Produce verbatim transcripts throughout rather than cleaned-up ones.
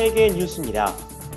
세계 뉴스입니다.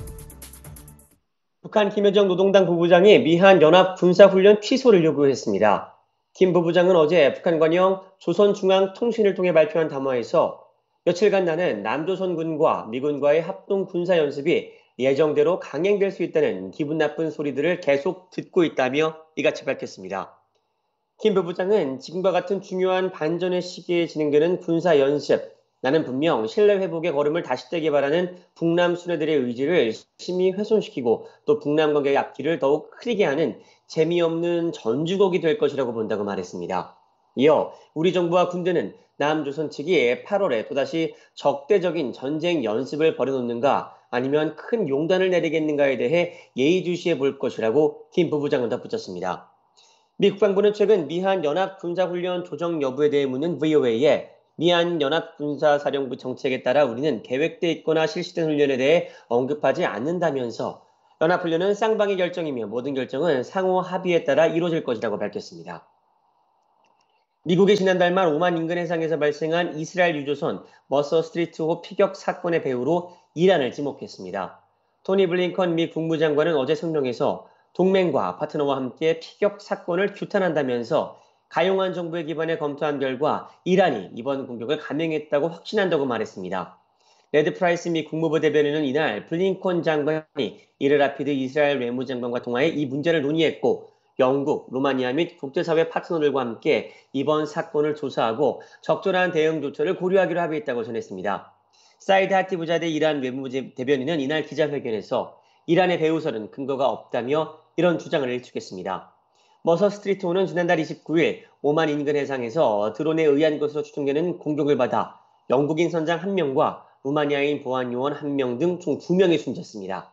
북한 김여정 노동당 부부장이 미한 연합 군사훈련 취소를 요구했습니다. 김 부부장은 어제 북한관영 조선중앙통신을 통해 발표한 담화에서 며칠간 나는 남조선군과 미군과의 합동 군사연습이 예정대로 강행될 수 있다는 기분 나쁜 소리들을 계속 듣고 있다며 이같이 밝혔습니다. 김 부부장은 지금과 같은 중요한 반전의 시기에 진행되는 군사연습, 나는 분명 신뢰 회복의 걸음을 다시 떼기 바라는 북남 순회들의 의지를 심히 훼손시키고 또 북남 관계의 앞길을 더욱 흐리게 하는 재미없는 전주곡이 될 것이라고 본다고 말했습니다. 이어 우리 정부와 군대는 남조선 측이 팔월에 또다시 적대적인 전쟁 연습을 벌여놓는가 아니면 큰 용단을 내리겠는가에 대해 예의주시해 볼 것이라고 김 부부장은 덧붙였습니다. 미 국방부는 최근 미한 연합군사훈련 조정 여부에 대해 묻는 브이오에이에 미한 연합군사사령부 정책에 따라 우리는 계획돼 있거나 실시된 훈련에 대해 언급하지 않는다면서 연합훈련은 쌍방의 결정이며 모든 결정은 상호 합의에 따라 이루어질 것이라고 밝혔습니다. 미국이 지난달 말 오만 인근 해상에서 발생한 이스라엘 유조선 머서 스트리트호 피격 사건의 배후로 이란을 지목했습니다. 토니 블링컨 미 국무장관은 어제 성명에서 동맹과 파트너와 함께 피격 사건을 규탄한다면서 가용한 정부의 기반에 검토한 결과 이란이 이번 공격을 감행했다고 확신한다고 말했습니다. 레드 프라이스 미 국무부 대변인은 이날 블링컨 장관이 이를 라피드 이스라엘 외무장관과 통화해 이 문제를 논의했고 영국, 루마니아 및 국제사회 파트너들과 함께 이번 사건을 조사하고 적절한 대응 조처를 고려하기로 합의했다고 전했습니다. 사이드 하티부자대 이란 외무부 대변인은 이날 기자회견에서 이란의 배후설은 근거가 없다며 이런 주장을 일축했습니다. 머서 스트리트호는 지난달 이십구일 오만 인근 해상에서 드론에 의한 것으로 추정되는 공격을 받아 영국인 선장 한 명과 루마니아인 보안요원 한 명 등 총 두 명이 숨졌습니다.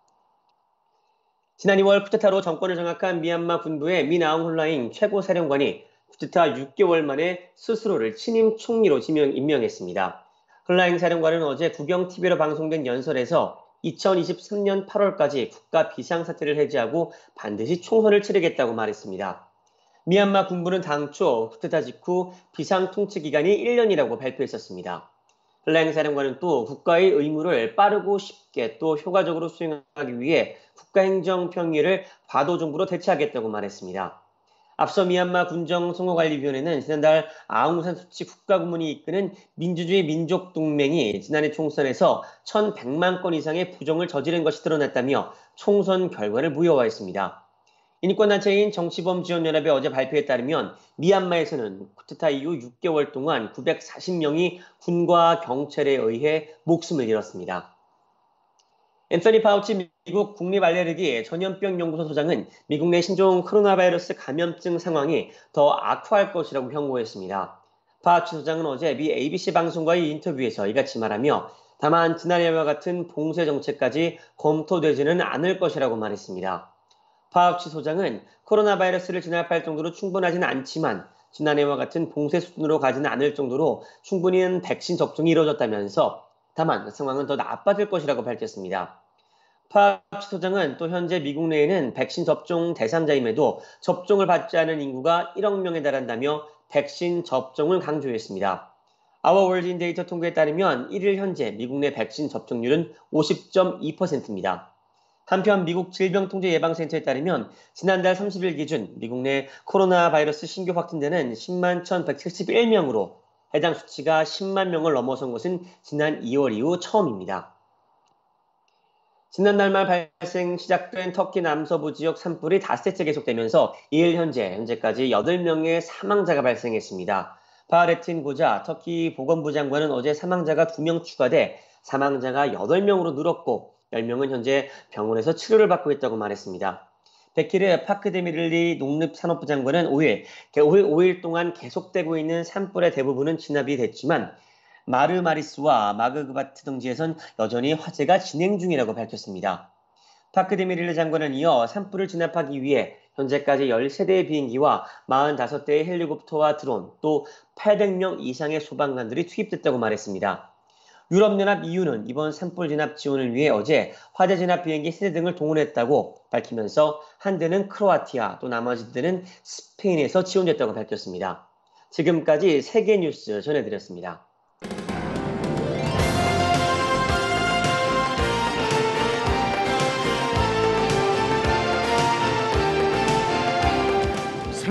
지난 이월 쿠데타로 정권을 장악한 미얀마 군부의 민 아웅 홀라잉 최고사령관이 쿠데타 육 개월 만에 스스로를 친임 총리로 지명, 임명했습니다. 홀라잉 사령관은 어제 국영티비로 방송된 연설에서 이천이십삼년 팔월까지 국가 비상사태를 해제하고 반드시 총선을 치르겠다고 말했습니다. 미얀마 군부는 당초 쿠데타 직후 비상통치기간이 일 년이라고 발표했었습니다. 홀라잉 사령관은 또 국가의 의무를 빠르고 쉽게 또 효과적으로 수행하기 위해 국가행정평의를 과도정부로 대체하겠다고 말했습니다. 앞서 미얀마 군정선거관리위원회는 지난달 아웅산 수치 국가고문이 이끄는 민주주의 민족동맹이 지난해 총선에서 천백만 건 이상의 부정을 저지른 것이 드러났다며 총선 결과를 무효화했습니다. 인권단체인 정치범지원연합이 어제 발표에 따르면 미얀마에서는 쿠데타 이후 육 개월 동안 구백사십 명이 군과 경찰에 의해 목숨을 잃었습니다. 앤서니 파우치 미국 국립알레르기 전염병연구소 소장은 미국 내 신종 코로나 바이러스 감염증 상황이 더 악화할 것이라고 경고했습니다. 파우치 소장은 어제 미 에이비씨 방송과의 인터뷰에서 이같이 말하며 다만 지난해와 같은 봉쇄 정책까지 검토되지는 않을 것이라고 말했습니다. 파우치 소장은 코로나 바이러스를 진압할 정도로 충분하지는 않지만 지난해와 같은 봉쇄 수준으로 가지는 않을 정도로 충분히 백신 접종이 이루어졌다면서 다만 상황은 더 나빠질 것이라고 밝혔습니다. 파우치 소장은 또 현재 미국 내에는 백신 접종 대상자임에도 접종을 받지 않은 인구가 일억 명에 달한다며 백신 접종을 강조했습니다. 아워월드 인데이터 통계에 따르면 일일 현재 미국 내 백신 접종률은 오십 점 이 퍼센트입니다. 한편 미국 질병통제예방센터에 따르면 지난달 삼십일 기준 미국 내 코로나 바이러스 신규 확진자는 십만 천백칠십일 명으로 해당 수치가 십만 명을 넘어선 것은 지난 이월 이후 처음입니다. 지난달 말 발생 시작된 터키 남서부 지역 산불이 닷새째 계속되면서 이일 현재 현재까지 여덟 명의 사망자가 발생했습니다. 바하레틴 고자 터키 보건부 장관은 어제 사망자가 두 명 추가돼 사망자가 여덟 명으로 늘었고 열 명은 현재 병원에서 치료를 받고 있다고 말했습니다. 베키르 파크데미를리 농립산업부 장관은 오일, 오일 동안 계속되고 있는 산불의 대부분은 진압이 됐지만 마르마리스와 마그그바트 등지에선 여전히 화재가 진행 중이라고 밝혔습니다. 파크데미릴리 장관은 이어 산불을 진압하기 위해 현재까지 열세 대의 비행기와 사십오 대의 헬리콥터와 드론 또 팔백 명 이상의 소방관들이 투입됐다고 말했습니다. 유럽연합 이유는 이번 산불 진압 지원을 위해 어제 화재 진압 비행기 세 대 등을 동원했다고 밝히면서 한 대는 크로아티아 또 나머지 대는 스페인에서 지원됐다고 밝혔습니다. 지금까지 세계뉴스 전해드렸습니다.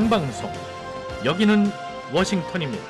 생방송. 여기는 워싱턴입니다.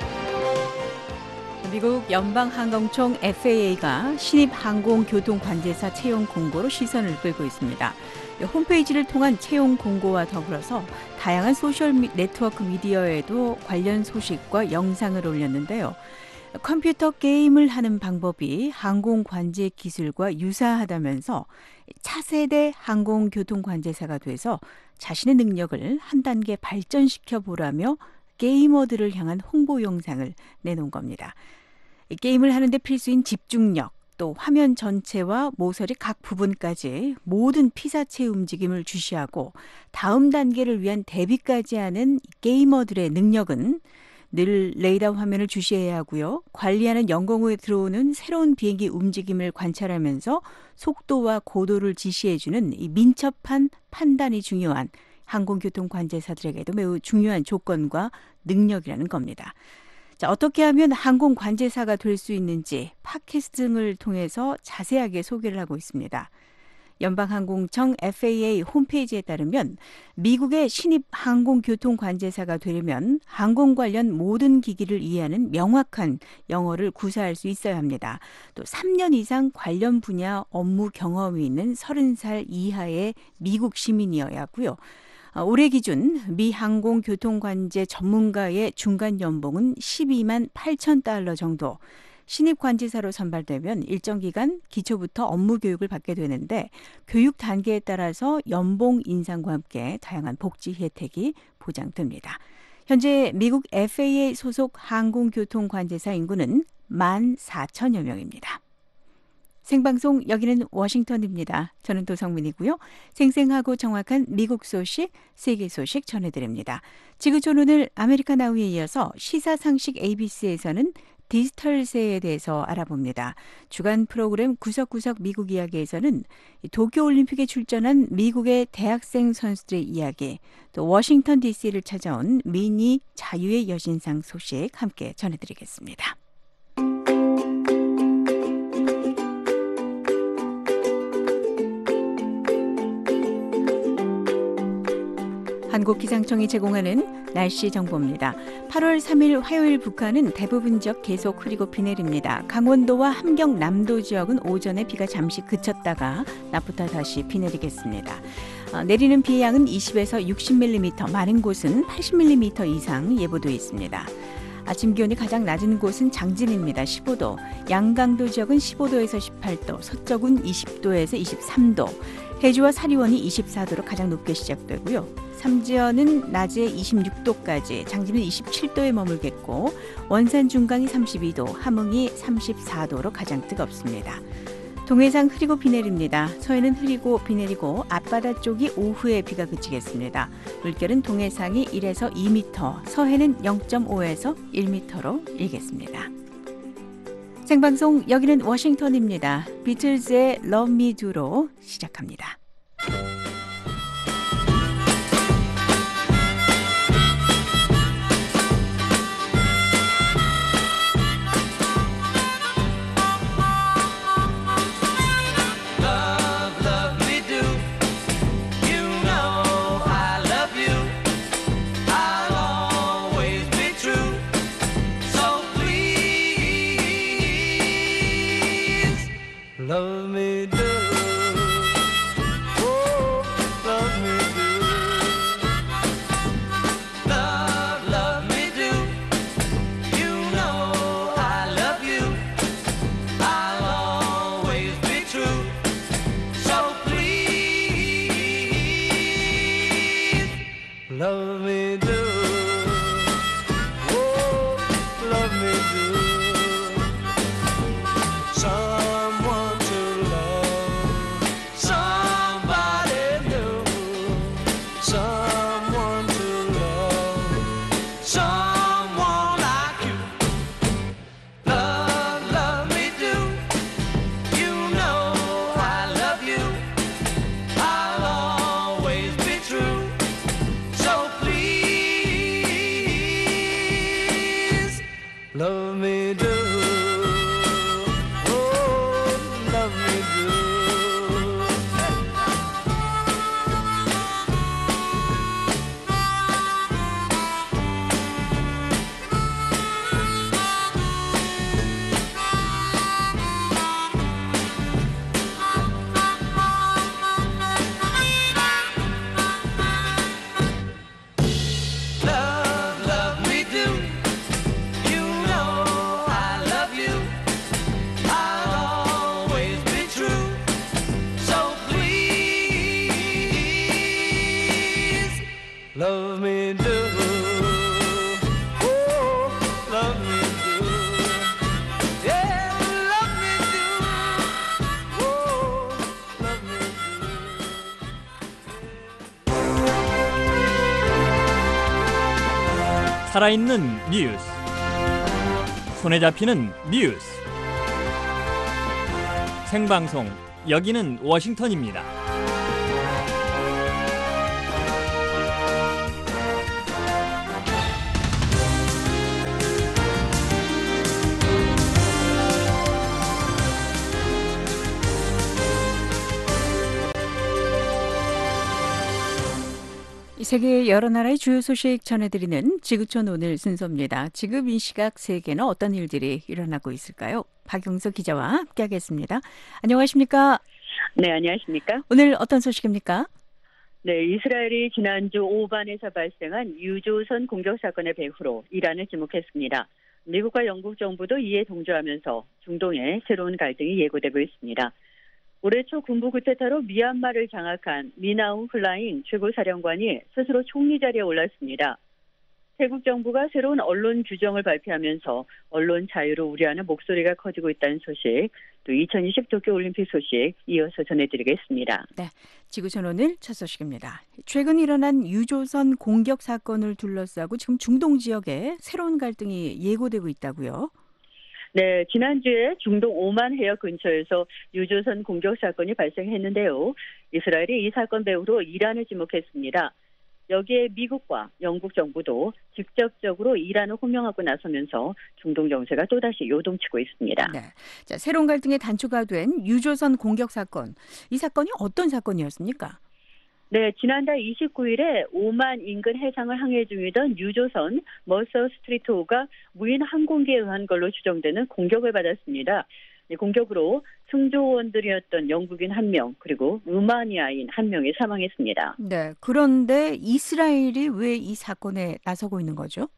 미국 연방항공청 에프에이에이가 신입 항공교통관제사 채용 공고로 시선을 끌고 있습니다. 홈페이지를 통한 채용 공고와 더불어서 다양한 소셜 네트워크 미디어에도 관련 소식과 영상을 올렸는데요. 컴퓨터 게임을 하는 방법이 항공관제 기술과 유사하다면서 차세대 항공교통관제사가 돼서 자신의 능력을 한 단계 발전시켜 보라며 게이머들을 향한 홍보 영상을 내놓은 겁니다. 게임을 하는데 필수인 집중력, 또 화면 전체와 모서리 각 부분까지 모든 피사체 움직임을 주시하고 다음 단계를 위한 대비까지 하는 게이머들의 능력은 늘 레이더 화면을 주시해야 하고요. 관리하는 영공호에 들어오는 새로운 비행기 움직임을 관찰하면서 속도와 고도를 지시해주는 이 민첩한 판단이 중요한 항공교통관제사들에게도 매우 중요한 조건과 능력이라는 겁니다. 자, 어떻게 하면 항공관제사가 될 수 있는지 팟캐스트 등을 통해서 자세하게 소개를 하고 있습니다. 연방항공청 에프에이에이 홈페이지에 따르면 미국의 신입 항공교통관제사가 되려면 항공 관련 모든 기기를 이해하는 명확한 영어를 구사할 수 있어야 합니다. 또 삼 년 이상 관련 분야 업무 경험이 있는 서른 살 이하의 미국 시민이어야 하고요. 올해 기준 미 항공교통관제 전문가의 중간 연봉은 십이만 팔천 달러 정도. 신입 관제사로 선발되면 일정 기간 기초부터 업무 교육을 받게 되는데 교육 단계에 따라서 연봉 인상과 함께 다양한 복지 혜택이 보장됩니다. 현재 미국 에프에이에이 소속 항공교통관제사 인구는 만 사천여 명입니다. 생방송 여기는 워싱턴입니다. 저는 도성민이고요. 생생하고 정확한 미국 소식, 세계 소식 전해드립니다. 지구촌 오늘 아메리칸 나우에 이어서 시사상식 에이비씨에서는 디지털세에 대해서 알아봅니다. 주간 프로그램 구석구석 미국 이야기에서는 도쿄올림픽에 출전한 미국의 대학생 선수들의 이야기, 또 워싱턴 디씨를 찾아온 미니 자유의 여신상 소식 함께 전해드리겠습니다. 한국기상청이 제공하는 날씨 정보입니다. 팔월 삼일 화요일 북한은 대부분 지역 계속 흐리고 비 내립니다. 강원도와 함경 남도 지역은 오전에 비가 잠시 그쳤다가 낮부터 다시 비 내리겠습니다. 어, 내리는 비의 양은 이십에서 육십 밀리미터, 많은 곳은 팔십 밀리미터 이상 예보돼 있습니다. 아침 기온이 가장 낮은 곳은 장진입니다. 십오 도, 양강도 지역은 십오 도에서 십팔 도, 서쪽은 이십 도에서 이십삼 도, 해주와 사리원이 이십사 도로 가장 높게 시작되고요. 삼지연은 낮에 이십육 도까지, 장진은 이십칠 도에 머물겠고 원산 중강이 삼십이 도, 함흥이 삼십사 도로 가장 뜨겁습니다. 동해상 흐리고 비 내립니다. 서해는 흐리고 비 내리고 앞바다 쪽이 오후에 비가 그치겠습니다. 물결은 동해상이 일에서 이 미터, 서해는 영 점 오에서 일 미터로 일겠습니다. 생방송 여기는 워싱턴입니다. 비틀즈의 Love Me Do로 시작합니다. Love me do. 살아있는 뉴스, 손에 잡히는 뉴스, 생방송 여기는 워싱턴입니다. 세계 여러 나라의 주요 소식 전해드리는 지구촌 오늘 순서입니다. 지금 이 시각 세계는 어떤 일들이 일어나고 있을까요? 박영석 기자와 함께하겠습니다. 안녕하십니까? 네, 안녕하십니까? 오늘 어떤 소식입니까? 네, 이스라엘이 지난주 오반에서 발생한 유조선 공격 사건의 배후로 이란을 지목했습니다. 미국과 영국 정부도 이에 동조하면서 중동에 새로운 갈등이 예고되고 있습니다. 올해 초 군부 쿠데타로 미얀마를 장악한 미나웅 플라잉 최고사령관이 스스로 총리 자리에 올랐습니다. 태국 정부가 새로운 언론 규정을 발표하면서 언론 자유를 우려하는 목소리가 커지고 있다는 소식, 또 이천이십 도쿄올림픽 소식 이어서 전해드리겠습니다. 네, 지구촌 오늘 첫 소식입니다. 최근 일어난 유조선 공격 사건을 둘러싸고 지금 중동 지역에 새로운 갈등이 예고되고 있다고요? 네, 지난주에 중동 오만 해역 근처에서 유조선 공격 사건이 발생했는데요. 이스라엘이 이 사건 배후로 이란을 지목했습니다. 여기에 미국과 영국 정부도 직접적으로 이란을 호명하고 나서면서 중동 정세가 또다시 요동치고 있습니다. 네, 자, 새로운 갈등의 단초가 된 유조선 공격 사건. 이 사건이 어떤 사건이었습니까? 네, 지난달 이십구일에 오만 인근 해상을 항해 중이던 유조선 머서 스트리트호가 무인 항공기에 의한 걸로 추정되는 공격을 받았습니다. 공격으로 승조원들이었던 영국인 한 명, 그리고 루마니아인 한 명이 사망했습니다. 네, 그런데 이스라엘이 왜 이 사건에 나서고 있는 거죠?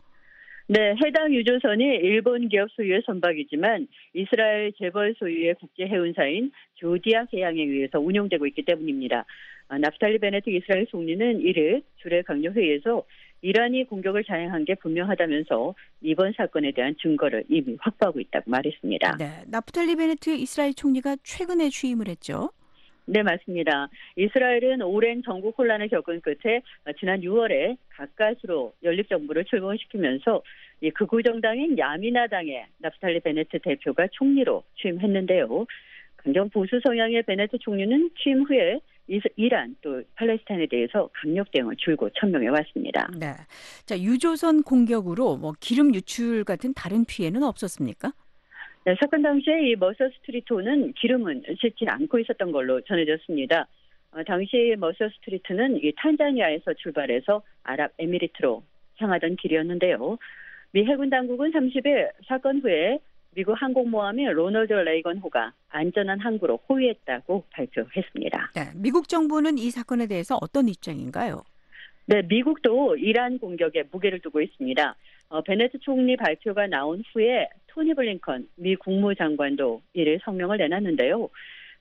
네, 해당 유조선이 일본 기업 소유의 선박이지만 이스라엘 재벌 소유의 국제 해운사인 조디악 해양에 의해서 운용되고 있기 때문입니다. 나프탈리 베네트 이스라엘 총리는 이를 주례 강요 회의에서 이란이 공격을 자행한 게 분명하다면서 이번 사건에 대한 증거를 이미 확보하고 있다고 말했습니다. 네, 나프탈리 베네트 이스라엘 총리가 최근에 취임을 했죠. 네, 맞습니다. 이스라엘은 오랜 정국 혼란을 겪은 끝에 지난 유월에 가까스로 연립정부를 출범시키면서 극우 정당인 야미나당의 나프탈리 베네트 대표가 총리로 취임했는데요. 강경 보수 성향의 베네트 총리는 취임 후에 이란 또 팔레스타인에 대해서 강력 대응을 줄곧 천명해 왔습니다. 네, 자, 유조선 공격으로 뭐 기름 유출 같은 다른 피해는 없었습니까? 네, 사건 당시에 이 머서 스트리트호는 기름은 싣지 않고 있었던 걸로 전해졌습니다. 어, 당시 머서 스트리트는 이 탄자니아에서 출발해서 아랍에미리트로 향하던 길이었는데요. 미 해군 당국은 삼십일 사건 후에 미국 항공모함인 로널드 레이건호가 안전한 항구로 호위했다고 발표했습니다. 네, 미국 정부는 이 사건에 대해서 어떤 입장인가요? 네, 미국도 이란 공격에 무게를 두고 있습니다. 어, 베네트 총리 발표가 나온 후에 토니 블링컨 미 국무장관도 이를 성명을 내놨는데요.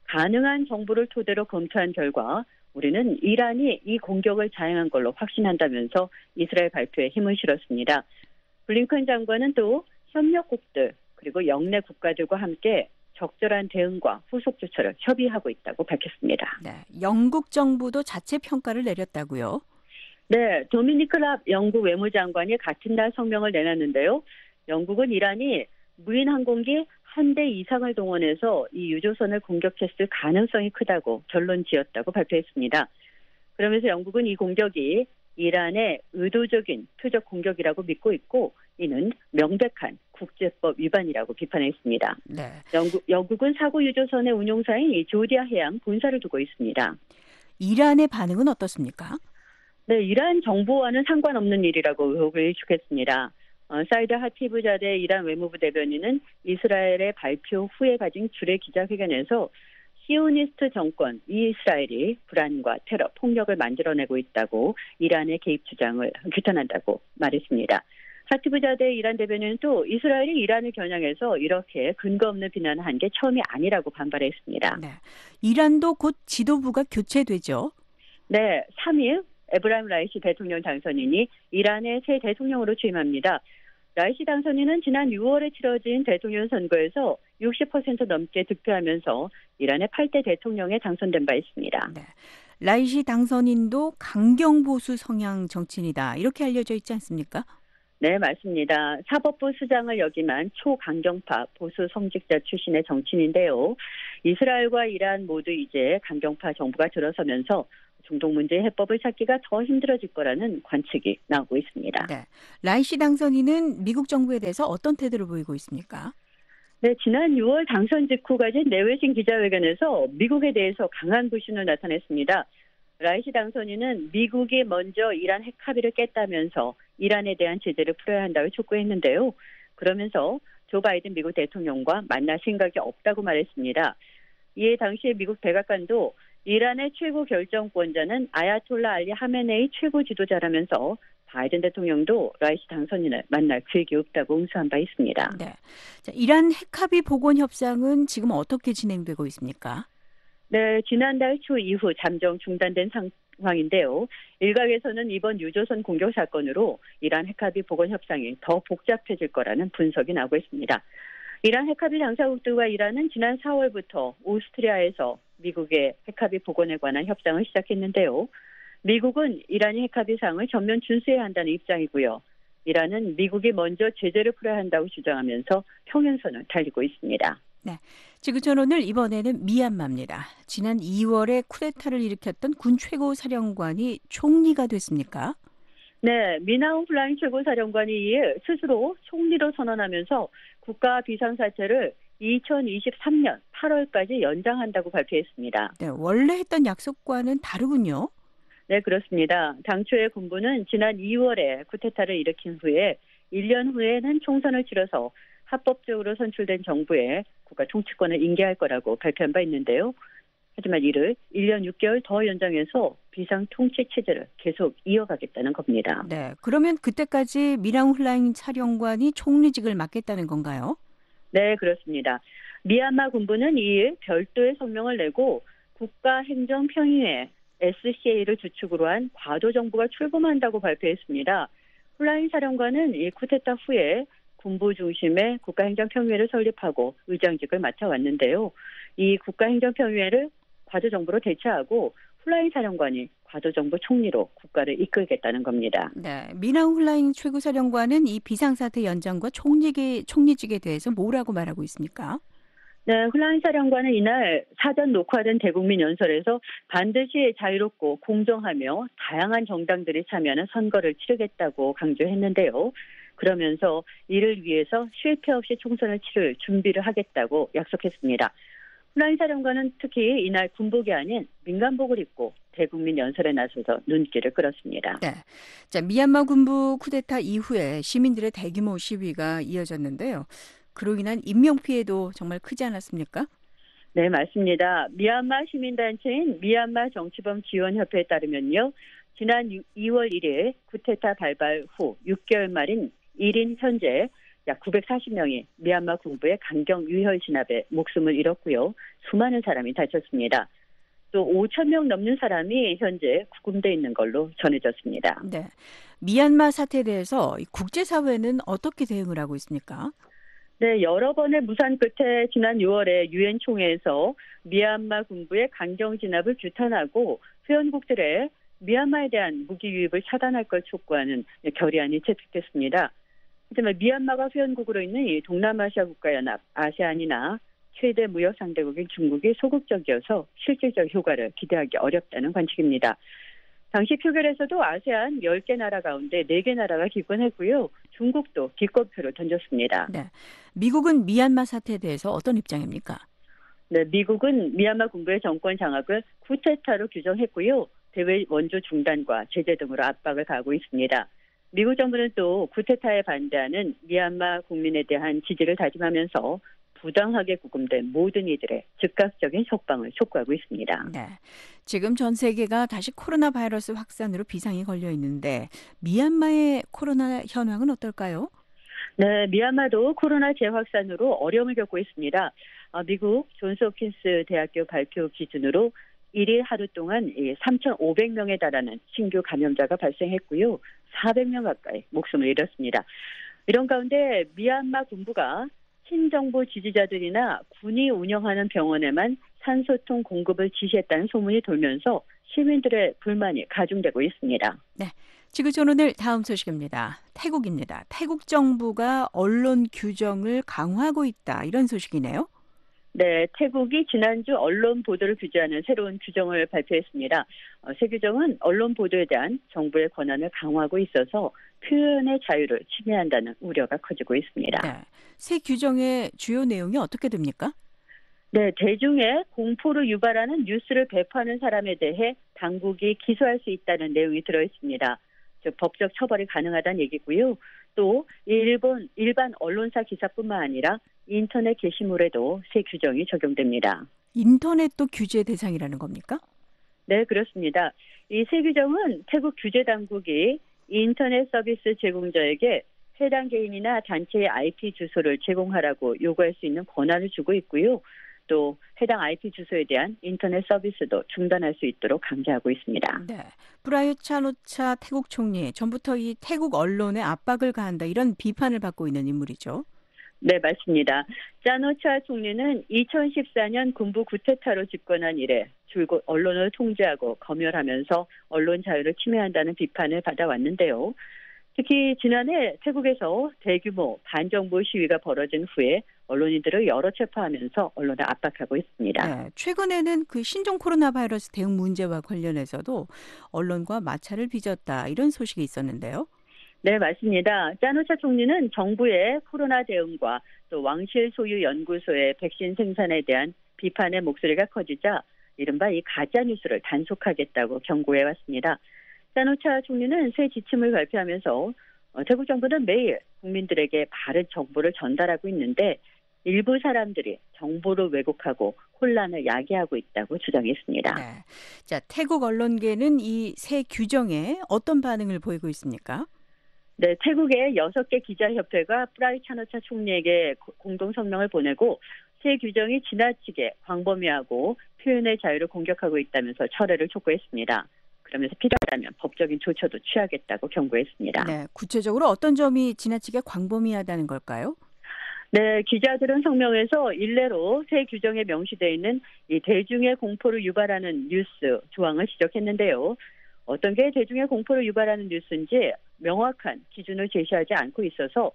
가능한 정보를 토대로 검토한 결과 우리는 이란이 이 공격을 자행한 걸로 확신한다면서 이스라엘 발표에 힘을 실었습니다. 블링컨 장관은 또 협력국들 그리고 영내 국가들과 함께 적절한 대응과 후속 조처를 협의하고 있다고 밝혔습니다. 네, 영국 정부도 자체 평가를 내렸다고요? 네, 도미니크 랍 영국 외무장관이 같은 날 성명을 내놨는데요. 영국은 이란이 무인 항공기 한 대 이상을 동원해서 이 유조선을 공격했을 가능성이 크다고 결론 지었다고 발표했습니다. 그러면서 영국은 이 공격이 이란의 의도적인 표적 공격이라고 믿고 있고 이는 명백한 국제법 위반이라고 비판했습니다. 네. 영국, 영국은 사고 유조선의 운용사인 이 조디아 해양 본사를 두고 있습니다. 이란의 반응은 어떻습니까? 네, 이란 정부와는 상관없는 일이라고 의혹을 일축했습니다. 어, 사이드 하티브자데 이란 외무부 대변인은 이스라엘의 발표 후에 가진 주례 기자회견에서 시오니스트 정권 이스라엘이 불안과 테러, 폭력을 만들어내고 있다고 이란의 개입 주장을 규탄한다고 말했습니다. 하티브자데 이란 대변인은 또 이스라엘이 이란을 겨냥해서 이렇게 근거 없는 비난을 한 게 처음이 아니라고 반발했습니다. 네, 이란도 곧 지도부가 교체되죠? 네, 삼일 에브라임 라이시 대통령 당선인이 이란의 새 대통령으로 취임합니다. 라이시 당선인은 지난 유월에 치러진 대통령 선거에서 육십 퍼센트 넘게 득표하면서 이란의 팔 대 대통령에 당선된 바 있습니다. 네. 라이시 당선인도 강경보수 성향 정치인이다. 이렇게 알려져 있지 않습니까? 네, 맞습니다. 사법부 수장을 역임한 초강경파 보수 성직자 출신의 정치인인데요. 이스라엘과 이란 모두 이제 강경파 정부가 들어서면서 중동 문제의 해법을 찾기가 더 힘들어질 거라는 관측이 나오고 있습니다. 네. 라이시 당선인은 미국 정부에 대해서 어떤 태도를 보이고 있습니까? 네, 지난 유월 당선 직후 가진 내외신 기자회견에서 미국에 대해서 강한 불신을 나타냈습니다. 라이시 당선인은 미국이 먼저 이란 핵 합의를 깼다면서 이란에 대한 제재를 풀어야 한다고 촉구했는데요. 그러면서 조 바이든 미국 대통령과 만날 생각이 없다고 말했습니다. 이에 당시 미국 백악관도 이란의 최고 결정권자는 아야톨라 알리 하메네이 최고 지도자라면서 바이든 대통령도 라이시 당선인을 만날 계획이 없다고 응수한 바 있습니다. 네. 자, 이란 핵합의 복원 협상은 지금 어떻게 진행되고 있습니까? 네, 지난달 초 이후 잠정 중단된 상황인데요. 일각에서는 이번 유조선 공격 사건으로 이란 핵합의 복원 협상이 더 복잡해질 거라는 분석이 나오고 있습니다. 이란 핵합의 당사국들과 이란은 지난 사월부터 오스트리아에서 미국의 핵합의 복원에 관한 협상을 시작했는데요. 미국은 이란이 핵합의 사항을 전면 준수해야 한다는 입장이고요. 이란은 미국이 먼저 제재를 풀어야 한다고 주장하면서 평행선을 달리고 있습니다. 네. 지구촌 오늘 이번에는 미얀마입니다. 지난 이월에 쿠데타를 일으켰던 군 최고 사령관이 총리가 됐습니까? 네, 미나우 플라잉 최고사령관이 이에 스스로 총리로 선언하면서 국가 비상사태를 이천이십삼 년 팔월까지 연장한다고 발표했습니다. 네, 원래 했던 약속과는 다르군요. 네, 그렇습니다. 당초의 군부는 지난 이월에 쿠데타를 일으킨 후에 일 년 후에는 총선을 치러서 합법적으로 선출된 정부에 국가 통치권을 인계할 거라고 발표한 바 있는데요. 하지만 이를 일 년 육 개월 더 연장해서 비상통치체제를 계속 이어가겠다는 겁니다. 네, 그러면 그때까지 미랑 훌라잉 사령관이 총리직을 맡겠다는 건가요? 네, 그렇습니다. 미얀마 군부는 이일 별도의 성명을 내고 국가행정평의회 에스씨에이를 주축으로 한 과도정부가 출범한다고 발표했습니다. 훌라잉 사령관은 이 쿠데타 후에 군부 중심의 국가행정평의회를 설립하고 의장직을 맡아왔는데요. 이 국가행정평의회를 과도정부로 대체하고 훌라잉 사령관이 과도정부 총리로 국가를 이끌겠다는 겁니다. 네, 미랑 훌라잉 최고사령관은 이 비상사태 연장과 총리계, 총리직에 대해서 뭐라고 말하고 있습니까? 네, 훌라잉 사령관은 이날 사전 녹화된 대국민 연설에서 반드시 자유롭고 공정하며 다양한 정당들이 참여하는 선거를 치르겠다고 강조했는데요. 그러면서 이를 위해서 실패 없이 총선을 치를 준비를 하겠다고 약속했습니다. 훌라잉 사령관은 특히 이날 군복이 아닌 민간복을 입고 대국민 연설에 나서서 눈길을 끌었습니다. 네, 자 미얀마 군부 쿠데타 이후에 시민들의 대규모 시위가 이어졌는데요. 그로 인한 인명피해도 정말 크지 않았습니까? 네, 맞습니다. 미얀마 시민단체인 미얀마 정치범 지원협회에 따르면요. 지난 이월 일일 쿠데타 발발 후 육 개월 만인 일 인 현재 약 구백사십 명이 미얀마 군부의 강경 유혈 진압에 목숨을 잃었고요. 수많은 사람이 다쳤습니다. 또 오천 명 넘는 사람이 현재 구금돼 있는 걸로 전해졌습니다. 네, 미얀마 사태에 대해서 국제사회는 어떻게 대응을 하고 있습니까? 네, 여러 번의 무산 끝에 지난 유월에 유엔 총회에서 미얀마 군부의 강경 진압을 규탄하고 회원국들의 미얀마에 대한 무기 유입을 차단할 걸 촉구하는 결의안이 채택됐습니다. 하지만 미얀마가 회원국으로 있는 이 동남아시아 국가연합, 아세안이나 최대 무역 상대국인 중국이 소극적이어서 실질적 효과를 기대하기 어렵다는 관측입니다. 당시 표결에서도 아세안 열 개 나라 가운데 네 개 나라가 기권했고요. 중국도 기권표를 던졌습니다. 네, 미국은 미얀마 사태에 대해서 어떤 입장입니까? 네, 미국은 미얀마 군부의 정권 장악을 쿠데타로 규정했고요. 대외 원조 중단과 제재 등으로 압박을 가하고 있습니다. 미국 정부는 또 쿠데타에 반대하는 미얀마 국민에 대한 지지를 다짐하면서 부당하게 구금된 모든 이들의 즉각적인 석방을 촉구하고 있습니다. 네, 지금 전 세계가 다시 코로나 바이러스 확산으로 비상이 걸려 있는데 미얀마의 코로나 현황은 어떨까요? 네, 미얀마도 코로나 재확산으로 어려움을 겪고 있습니다. 미국 존스홉킨스 대학교 발표 기준으로 일 일 하루 동안 삼천오백 명에 달하는 신규 감염자가 발생했고요. 사백 명 가까이 목숨을 잃었습니다. 이런 가운데 미얀마 군부가 친정부 지지자들이나 군이 운영하는 병원에만 산소통 공급을 지시했다는 소문이 돌면서 시민들의 불만이 가중되고 있습니다. 네. 지구촌 오늘 다음 소식입니다. 태국입니다. 태국 정부가 언론 규정을 강화하고 있다. 이런 소식이네요. 네, 태국이 지난주 언론 보도를 규제하는 새로운 규정을 발표했습니다. 어, 새 규정은 언론 보도에 대한 정부의 권한을 강화하고 있어서 표현의 자유를 침해한다는 우려가 커지고 있습니다. 네. 새 규정의 주요 내용이 어떻게 됩니까? 네, 대중의 공포를 유발하는 뉴스를 배포하는 사람에 대해 당국이 기소할 수 있다는 내용이 들어 있습니다. 즉 법적 처벌이 가능하다는 얘기고요. 또 일본 일반 언론사 기사뿐만 아니라 인터넷 게시물에도 새 규정이 적용됩니다. 인터넷도 규제 대상이라는 겁니까? 네, 그렇습니다. 이 새 규정은 태국 규제 당국이 인터넷 서비스 제공자에게 해당 개인이나 단체의 아이피 주소를 제공하라고 요구할 수 있는 권한을 주고 있고요. 또 해당 아이피 주소에 대한 인터넷 서비스도 중단할 수 있도록 강제하고 있습니다. 네. 프라유트 찬오차 태국 총리, 전부터 이 태국 언론에 압박을 가한다 이런 비판을 받고 있는 인물이죠. 네, 맞습니다. 짜노차 총리는 이천십사 년 군부 구테타로 집권한 이래 줄곧 언론을 통제하고 검열하면서 언론 자유를 침해한다는 비판을 받아왔는데요. 특히 지난해 태국에서 대규모 반정부 시위가 벌어진 후에 언론인들을 여러 체포하면서 언론을 압박하고 있습니다. 네, 최근에는 그 신종 코로나 바이러스 대응 문제와 관련해서도 언론과 마찰을 빚었다 이런 소식이 있었는데요. 네, 맞습니다. 짜누차 총리는 정부의 코로나 대응과 또 왕실 소유 연구소의 백신 생산에 대한 비판의 목소리가 커지자 이른바 이 가짜 뉴스를 단속하겠다고 경고해 왔습니다. 짜누차 총리는 새 지침을 발표하면서 태국 정부는 매일 국민들에게 바른 정보를 전달하고 있는데 일부 사람들이 정보를 왜곡하고 혼란을 야기하고 있다고 주장했습니다. 네. 자, 태국 언론계는 이 새 규정에 어떤 반응을 보이고 있습니까? 네, 태국의 여섯 개 기자협회가 프라유트 찬오차 총리에게 공동 성명을 보내고 새 규정이 지나치게 광범위하고 표현의 자유를 공격하고 있다면서 철회를 촉구했습니다. 그러면서 필요하다면 법적인 조처도 취하겠다고 경고했습니다. 네, 구체적으로 어떤 점이 지나치게 광범위하다는 걸까요? 네, 기자들은 성명에서 일례로 새 규정에 명시되어 있는 이 대중의 공포를 유발하는 뉴스 조항을 지적했는데요. 어떤 게 대중의 공포를 유발하는 뉴스인지 명확한 기준을 제시하지 않고 있어서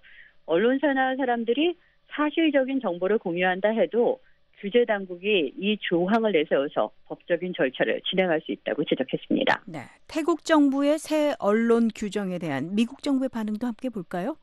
언론사나 사람들이 사실적인 정보를 공유한다 해도 규제 당국이 이 조항을 내세워서 법적인 절차를 진행할 수 있다고 지적했습니다. 네, 태국 정부의 새 언론 규정에 대한 미국 정부의 반응도 함께 볼까요?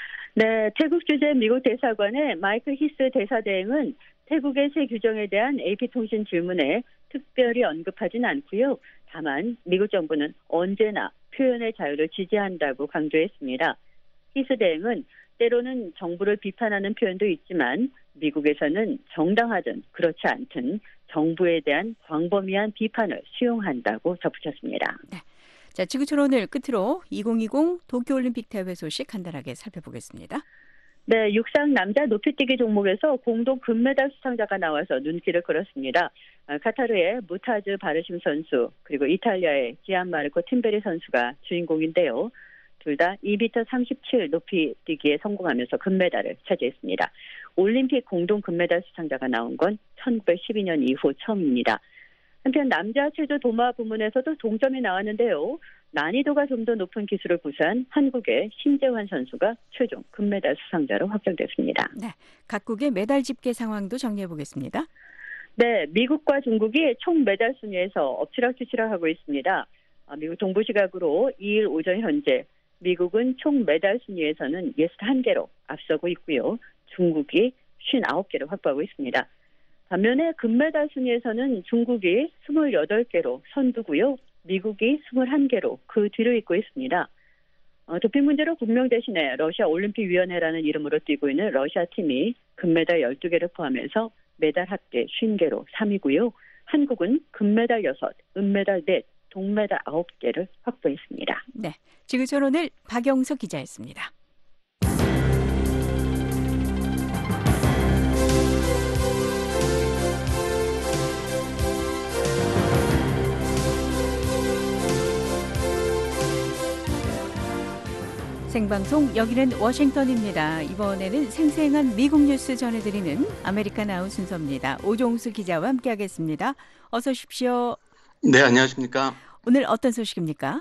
네, 태국 주재 미국 대사관의 마이클 히스 대사대행은 태국의 새 규정에 대한 에이피통신 질문에 특별히 언급하진 않고요. 다만 미국 정부는 언제나 표현의 자유를 지지한다고 강조했습니다. 히스 대행은 때로는 정부를 비판하는 표현도 있지만 미국에서는 정당하든 그렇지 않든 정부에 대한 광범위한 비판을 수용한다고 덧붙였습니다. 네. 자, 지구촌 오늘 끝으로 이천이십 도쿄올림픽 대회 소식 간단하게 살펴보겠습니다. 네, 육상 남자 높이뛰기 종목에서 공동 금메달 수상자가 나와서 눈길을 끌었습니다. 카타르의 무타즈 바르심 선수 그리고 이탈리아의 지안마르코 팀베리 선수가 주인공인데요. 둘 다 이 미터 삼십칠 높이뛰기에 성공하면서 금메달을 차지했습니다. 올림픽 공동 금메달 수상자가 나온 건 천구백십이 년 이후 처음입니다. 한편 남자 체조 도마 부문에서도 동점이 나왔는데요. 난이도가 좀 더 높은 기술을 구사한 한국의 신재환 선수가 최종 금메달 수상자로 확정됐습니다. 네, 각국의 메달 집계 상황도 정리해 보겠습니다. 네, 미국과 중국이 총 메달 순위에서 엎치락뒤치락하고 있습니다. 미국 동부 시각으로 이 일 오전 현재 미국은 총 메달 순위에서는 육십일 개로 앞서고 있고요. 중국이 오십구 개를 확보하고 있습니다. 반면에 금메달 순위에서는 중국이 이십팔 개로 선두고요. 미국이 이십일 개로 그 뒤로 잇고 있습니다. 어, 도핑 문제로 국명 대신에 러시아 올림픽위원회라는 이름으로 뛰고 있는 러시아 팀이 금메달 열두 개를 포함해서 메달 합계 오십 개로 삼 위고요. 한국은 금메달 여섯, 은메달 넷, 동메달 아홉 개를 확보했습니다. 네, 지구촌 오늘 박영석 기자였습니다. 생방송 여기는 워싱턴입니다. 이번에는 생생한 미국 뉴스 전해드리는 아메리칸 아웃 순서입니다. 오종수 기자와 함께하겠습니다. 어서 오십시오. 네, 안녕하십니까. 오늘 어떤 소식입니까?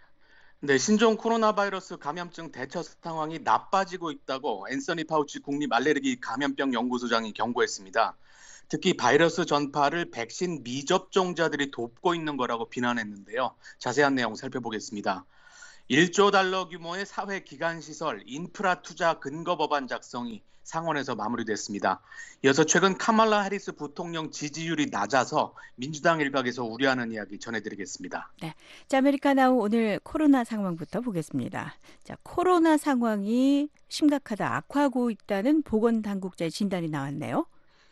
네, 신종 코로나 바이러스 감염증 대처 상황이 나빠지고 있다고 앤서니 파우치 국립 알레르기 감염병 연구소장이 경고했습니다. 특히 바이러스 전파를 백신 미접종자들이 돕고 있는 거라고 비난했는데요. 자세한 내용 살펴보겠습니다. 일조 달러 규모의 사회 기관 시설 인프라 투자 근거 법안 작성이 상원에서 마무리됐습니다. 이어서 최근 카말라 해리스 부통령 지지율이 낮아서 민주당 일각에서 우려하는 이야기 전해드리겠습니다. 네. 자, 아메리카나우 오늘 코로나 상황부터 보겠습니다. 자, 코로나 상황이 심각하다, 악화하고 있다는 보건당국자의 진단이 나왔네요.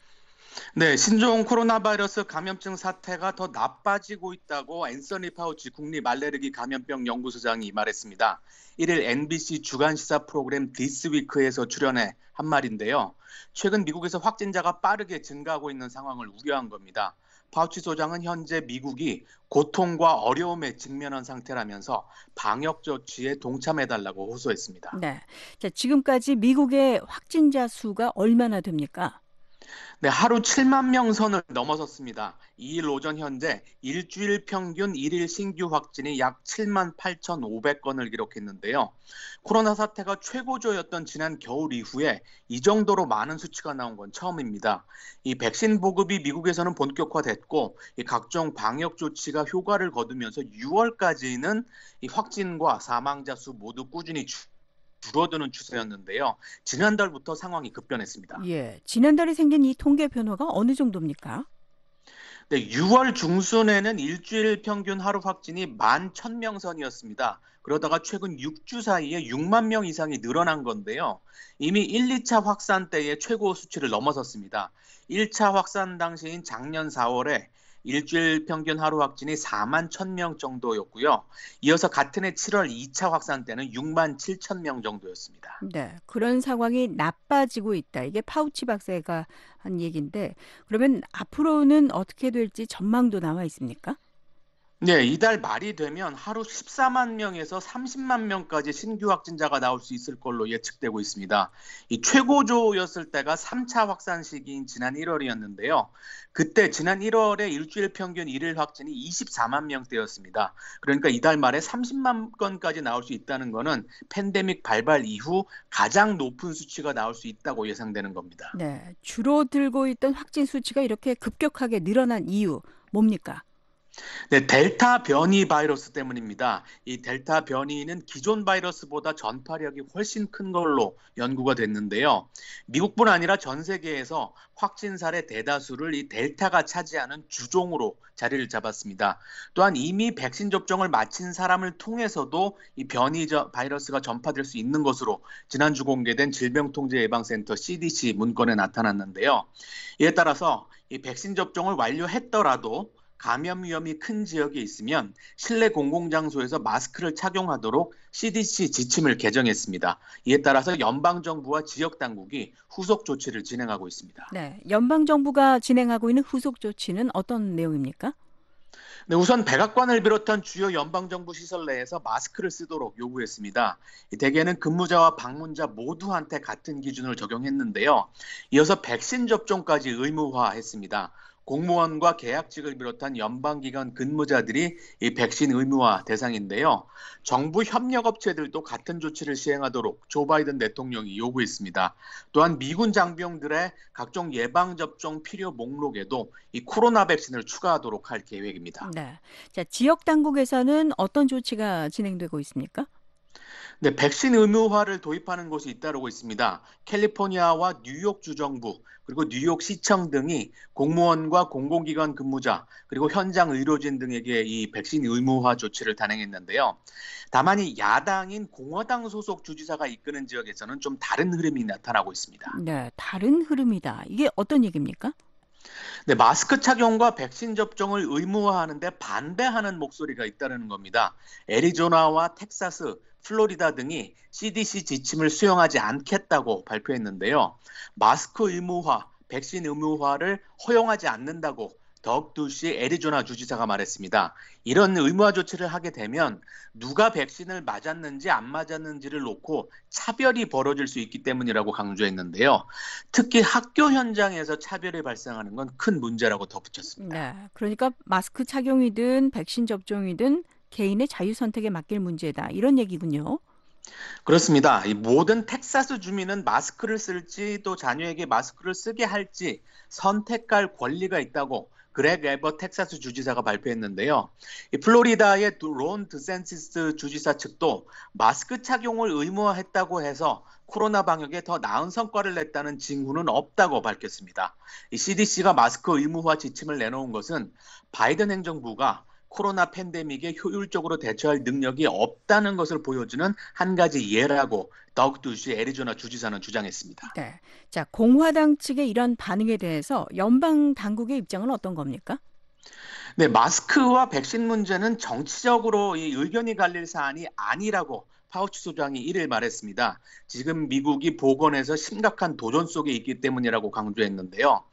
네, 신종 코로나 바이러스 감염증 사태가 더 나빠지고 있다고 앤서니 파우치 국립 알레르기 감염병 연구소장이 말했습니다. 일일 엠비씨 주간 시사 프로그램 디스위크에서 출연해 한 말인데요. 최근 미국에서 확진자가 빠르게 증가하고 있는 상황을 우려한 겁니다. 파우치 소장은 현재 미국이 고통과 어려움에 직면한 상태라면서 방역 조치에 동참해달라고 호소했습니다. 네. 자, 지금까지 미국의 확진자 수가 얼마나 됩니까? 네, 하루 칠만 명 선을 넘어섰습니다. 이일 오전 현재 일주일 평균 일일 신규 확진이 약 칠만 팔천오백 건을 기록했는데요. 코로나 사태가 최고조였던 지난 겨울 이후에 이 정도로 많은 수치가 나온 건 처음입니다. 이 백신 보급이 미국에서는 본격화됐고 이 각종 방역 조치가 효과를 거두면서 유월까지는 이 확진과 사망자 수 모두 꾸준히 주 줄어드는 추세였는데요. 지난달부터 상황이 급변했습니다. 예. 지난달에 생긴 이 통계 변화가 어느 정도입니까? 네, 유월 중순에는 일주일 평균 하루 확진이 만 천 명 선이었습니다. 그러다가 최근 육 주 사이에 육만 명 이상이 늘어난 건데요. 이미 일, 이 차 확산 때의 최고 수치를 넘어섰습니다. 일 차 확산 당시인 작년 사월에 일주일 평균 하루 확진이 사만 천 명 정도였고요. 이어서 같은 해 칠월 이 차 확산 때는 육만 칠천 명 정도였습니다. 네. 그런 상황이 나빠지고 있다. 이게 파우치 박사가 한 얘기인데, 그러면 앞으로는 어떻게 될지 전망도 나와 있습니까? 네, 이달 말이 되면 하루 십사만 명에서 삼십만 명까지 신규 확진자가 나올 수 있을 걸로 예측되고 있습니다. 이 최고조였을 때가 삼 차 확산 시기인 지난 일월이었는데요. 그때 지난 일월에 일주일 평균 일일 확진이 이십사만 명대였습니다. 그러니까 이달 말에 삼십만 건까지 나올 수 있다는 것은 팬데믹 발발 이후 가장 높은 수치가 나올 수 있다고 예상되는 겁니다. 네. 줄어들고 있던 확진 수치가 이렇게 급격하게 늘어난 이유 뭡니까? 네, 델타 변이 바이러스 때문입니다. 이 델타 변이는 기존 바이러스보다 전파력이 훨씬 큰 걸로 연구가 됐는데요. 미국뿐 아니라 전 세계에서 확진 사례 대다수를 이 델타가 차지하는 주종으로 자리를 잡았습니다. 또한 이미 백신 접종을 마친 사람을 통해서도 이 변이 바이러스가 전파될 수 있는 것으로 지난주 공개된 질병통제예방센터 씨디씨 문건에 나타났는데요. 이에 따라서 이 백신 접종을 완료했더라도 감염 위험이 큰 지역에 있으면 실내 공공장소에서 마스크를 착용하도록 씨디씨 지침을 개정했습니다. 이에 따라서 연방정부와 지역당국이 후속 조치를 진행하고 있습니다. 네. 연방정부가 진행하고 있는 후속 조치는 어떤 내용입니까? 네, 우선 백악관을 비롯한 주요 연방정부 시설 내에서 마스크를 쓰도록 요구했습니다. 대개는 근무자와 방문자 모두한테 같은 기준을 적용했는데요. 이어서 백신 접종까지 의무화했습니다. 공무원과 계약직을 비롯한 연방기관 근무자들이 이 백신 의무화 대상인데요. 정부 협력업체들도 같은 조치를 시행하도록 조 바이든 대통령이 요구했습니다. 또한 미군 장병들의 각종 예방접종 필요 목록에도 이 코로나 백신을 추가하도록 할 계획입니다. 네. 자, 지역 당국에서는 어떤 조치가 진행되고 있습니까? 네, 백신 의무화를 도입하는 곳이 잇따르고 있습니다. 캘리포니아와 뉴욕 주정부 그리고 뉴욕 시청 등이 공무원과 공공기관 근무자 그리고 현장 의료진 등에게 이 백신 의무화 조치를 단행했는데요. 다만 이 야당인 공화당 소속 주지사가 이끄는 지역에서는 좀 다른 흐름이 나타나고 있습니다. 네, 다른 흐름이다. 이게 어떤 얘기입니까? 네, 마스크 착용과 백신 접종을 의무화하는데 반대하는 목소리가 있다는 겁니다. 애리조나와 텍사스, 플로리다 등이 씨디씨 지침을 수용하지 않겠다고 발표했는데요. 마스크 의무화, 백신 의무화를 허용하지 않는다고 덕 두시 애리조나 주지사가 말했습니다. 이런 의무화 조치를 하게 되면 누가 백신을 맞았는지 안 맞았는지를 놓고 차별이 벌어질 수 있기 때문이라고 강조했는데요. 특히 학교 현장에서 차별이 발생하는 건 큰 문제라고 덧붙였습니다. 네, 그러니까 마스크 착용이든 백신 접종이든 개인의 자유 선택에 맡길 문제다. 이런 얘기군요. 그렇습니다. 이 모든 텍사스 주민은 마스크를 쓸지 또 자녀에게 마스크를 쓰게 할지 선택할 권리가 있다고 그렉 에버 텍사스 주지사가 발표했는데요. 이 플로리다의 론 드샌티스 주지사 측도 마스크 착용을 의무화했다고 해서 코로나 방역에 더 나은 성과를 냈다는 징후는 없다고 밝혔습니다. 이 씨디씨가 마스크 의무화 지침을 내놓은 것은 바이든 행정부가 코로나 팬데믹에 효율적으로 대처할 능력이 없다는 것을 보여주는 한 가지 예라고 덕 두시 애리조나 주지사는 주장했습니다. 네. 자, 공화당 측의 이런 반응에 대해서 연방 당국의 입장은 어떤 겁니까? 네, 마스크와 백신 문제는 정치적으로 이 의견이 갈릴 사안이 아니라고 파우치 소장이 이를 말했습니다. 지금 미국이 보건에서 심각한 도전 속에 있기 때문이라고 강조했는데요.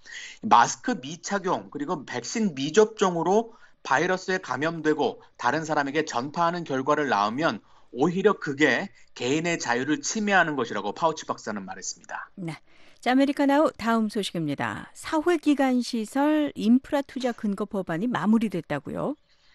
마스크 미착용 그리고 백신 미접종으로 바이러스에 감염되고 다른 사람에게 전파하는 결과를 낳으면 오히려 그게 개인의 자유를 침해하는 것이라고 파우치 박사는 말했습니다. 네. 자, 아메리카나우 다음 소식입니다. 사회기관 시설 인프라 투자 근거 법안이 마무리됐다고요?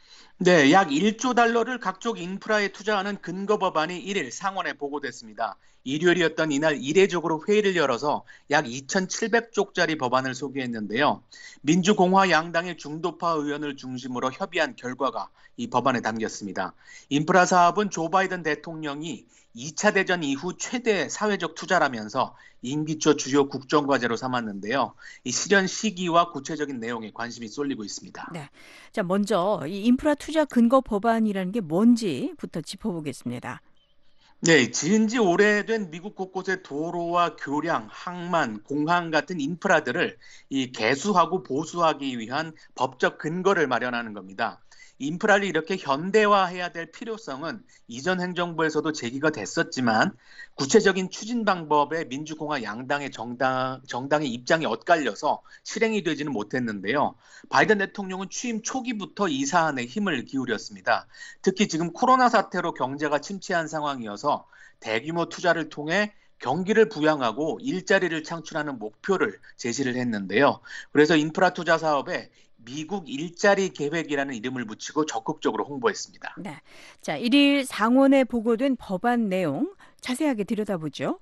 네, 약 일조 달러를 각종 인프라에 투자하는 근거 법안이 일 일 상원에 보고됐습니다. 일요일이었던 이날 이례적으로 회의를 열어서 약 이천칠백 쪽짜리 법안을 소개했는데요. 민주공화 양당의 중도파 의원을 중심으로 협의한 결과가 이 법안에 담겼습니다. 인프라 사업은 조 바이든 대통령이 이 차 대전 이후 최대 사회적 투자라면서 임기 초 주요 국정과제로 삼았는데요. 이 실현 시기와 구체적인 내용에 관심이 쏠리고 있습니다. 네. 자, 먼저 이 인프라 투자 근거 법안이라는 게 뭔지부터 짚어보겠습니다. 네, 지은 지 오래된 미국 곳곳의 도로와 교량, 항만, 공항 같은 인프라들을 이 개수하고 보수하기 위한 법적 근거를 마련하는 겁니다. 인프라를 이렇게 현대화해야 될 필요성은 이전 행정부에서도 제기가 됐었지만 구체적인 추진 방법에 민주공화 양당의 정당, 정당의 입장이 엇갈려서 실행이 되지는 못했는데요. 바이든 대통령은 취임 초기부터 이 사안에 힘을 기울였습니다. 특히 지금 코로나 사태로 경제가 침체한 상황이어서 대규모 투자를 통해 경기를 부양하고 일자리를 창출하는 목표를 제시를 했는데요. 그래서 인프라 투자 사업에 미국 일자리 계획이라는 이름을 붙이고 적극적으로 홍보했습니다. 네. 자, 일 일 상원에 보고된 법안 내용 자세하게 들여다보죠.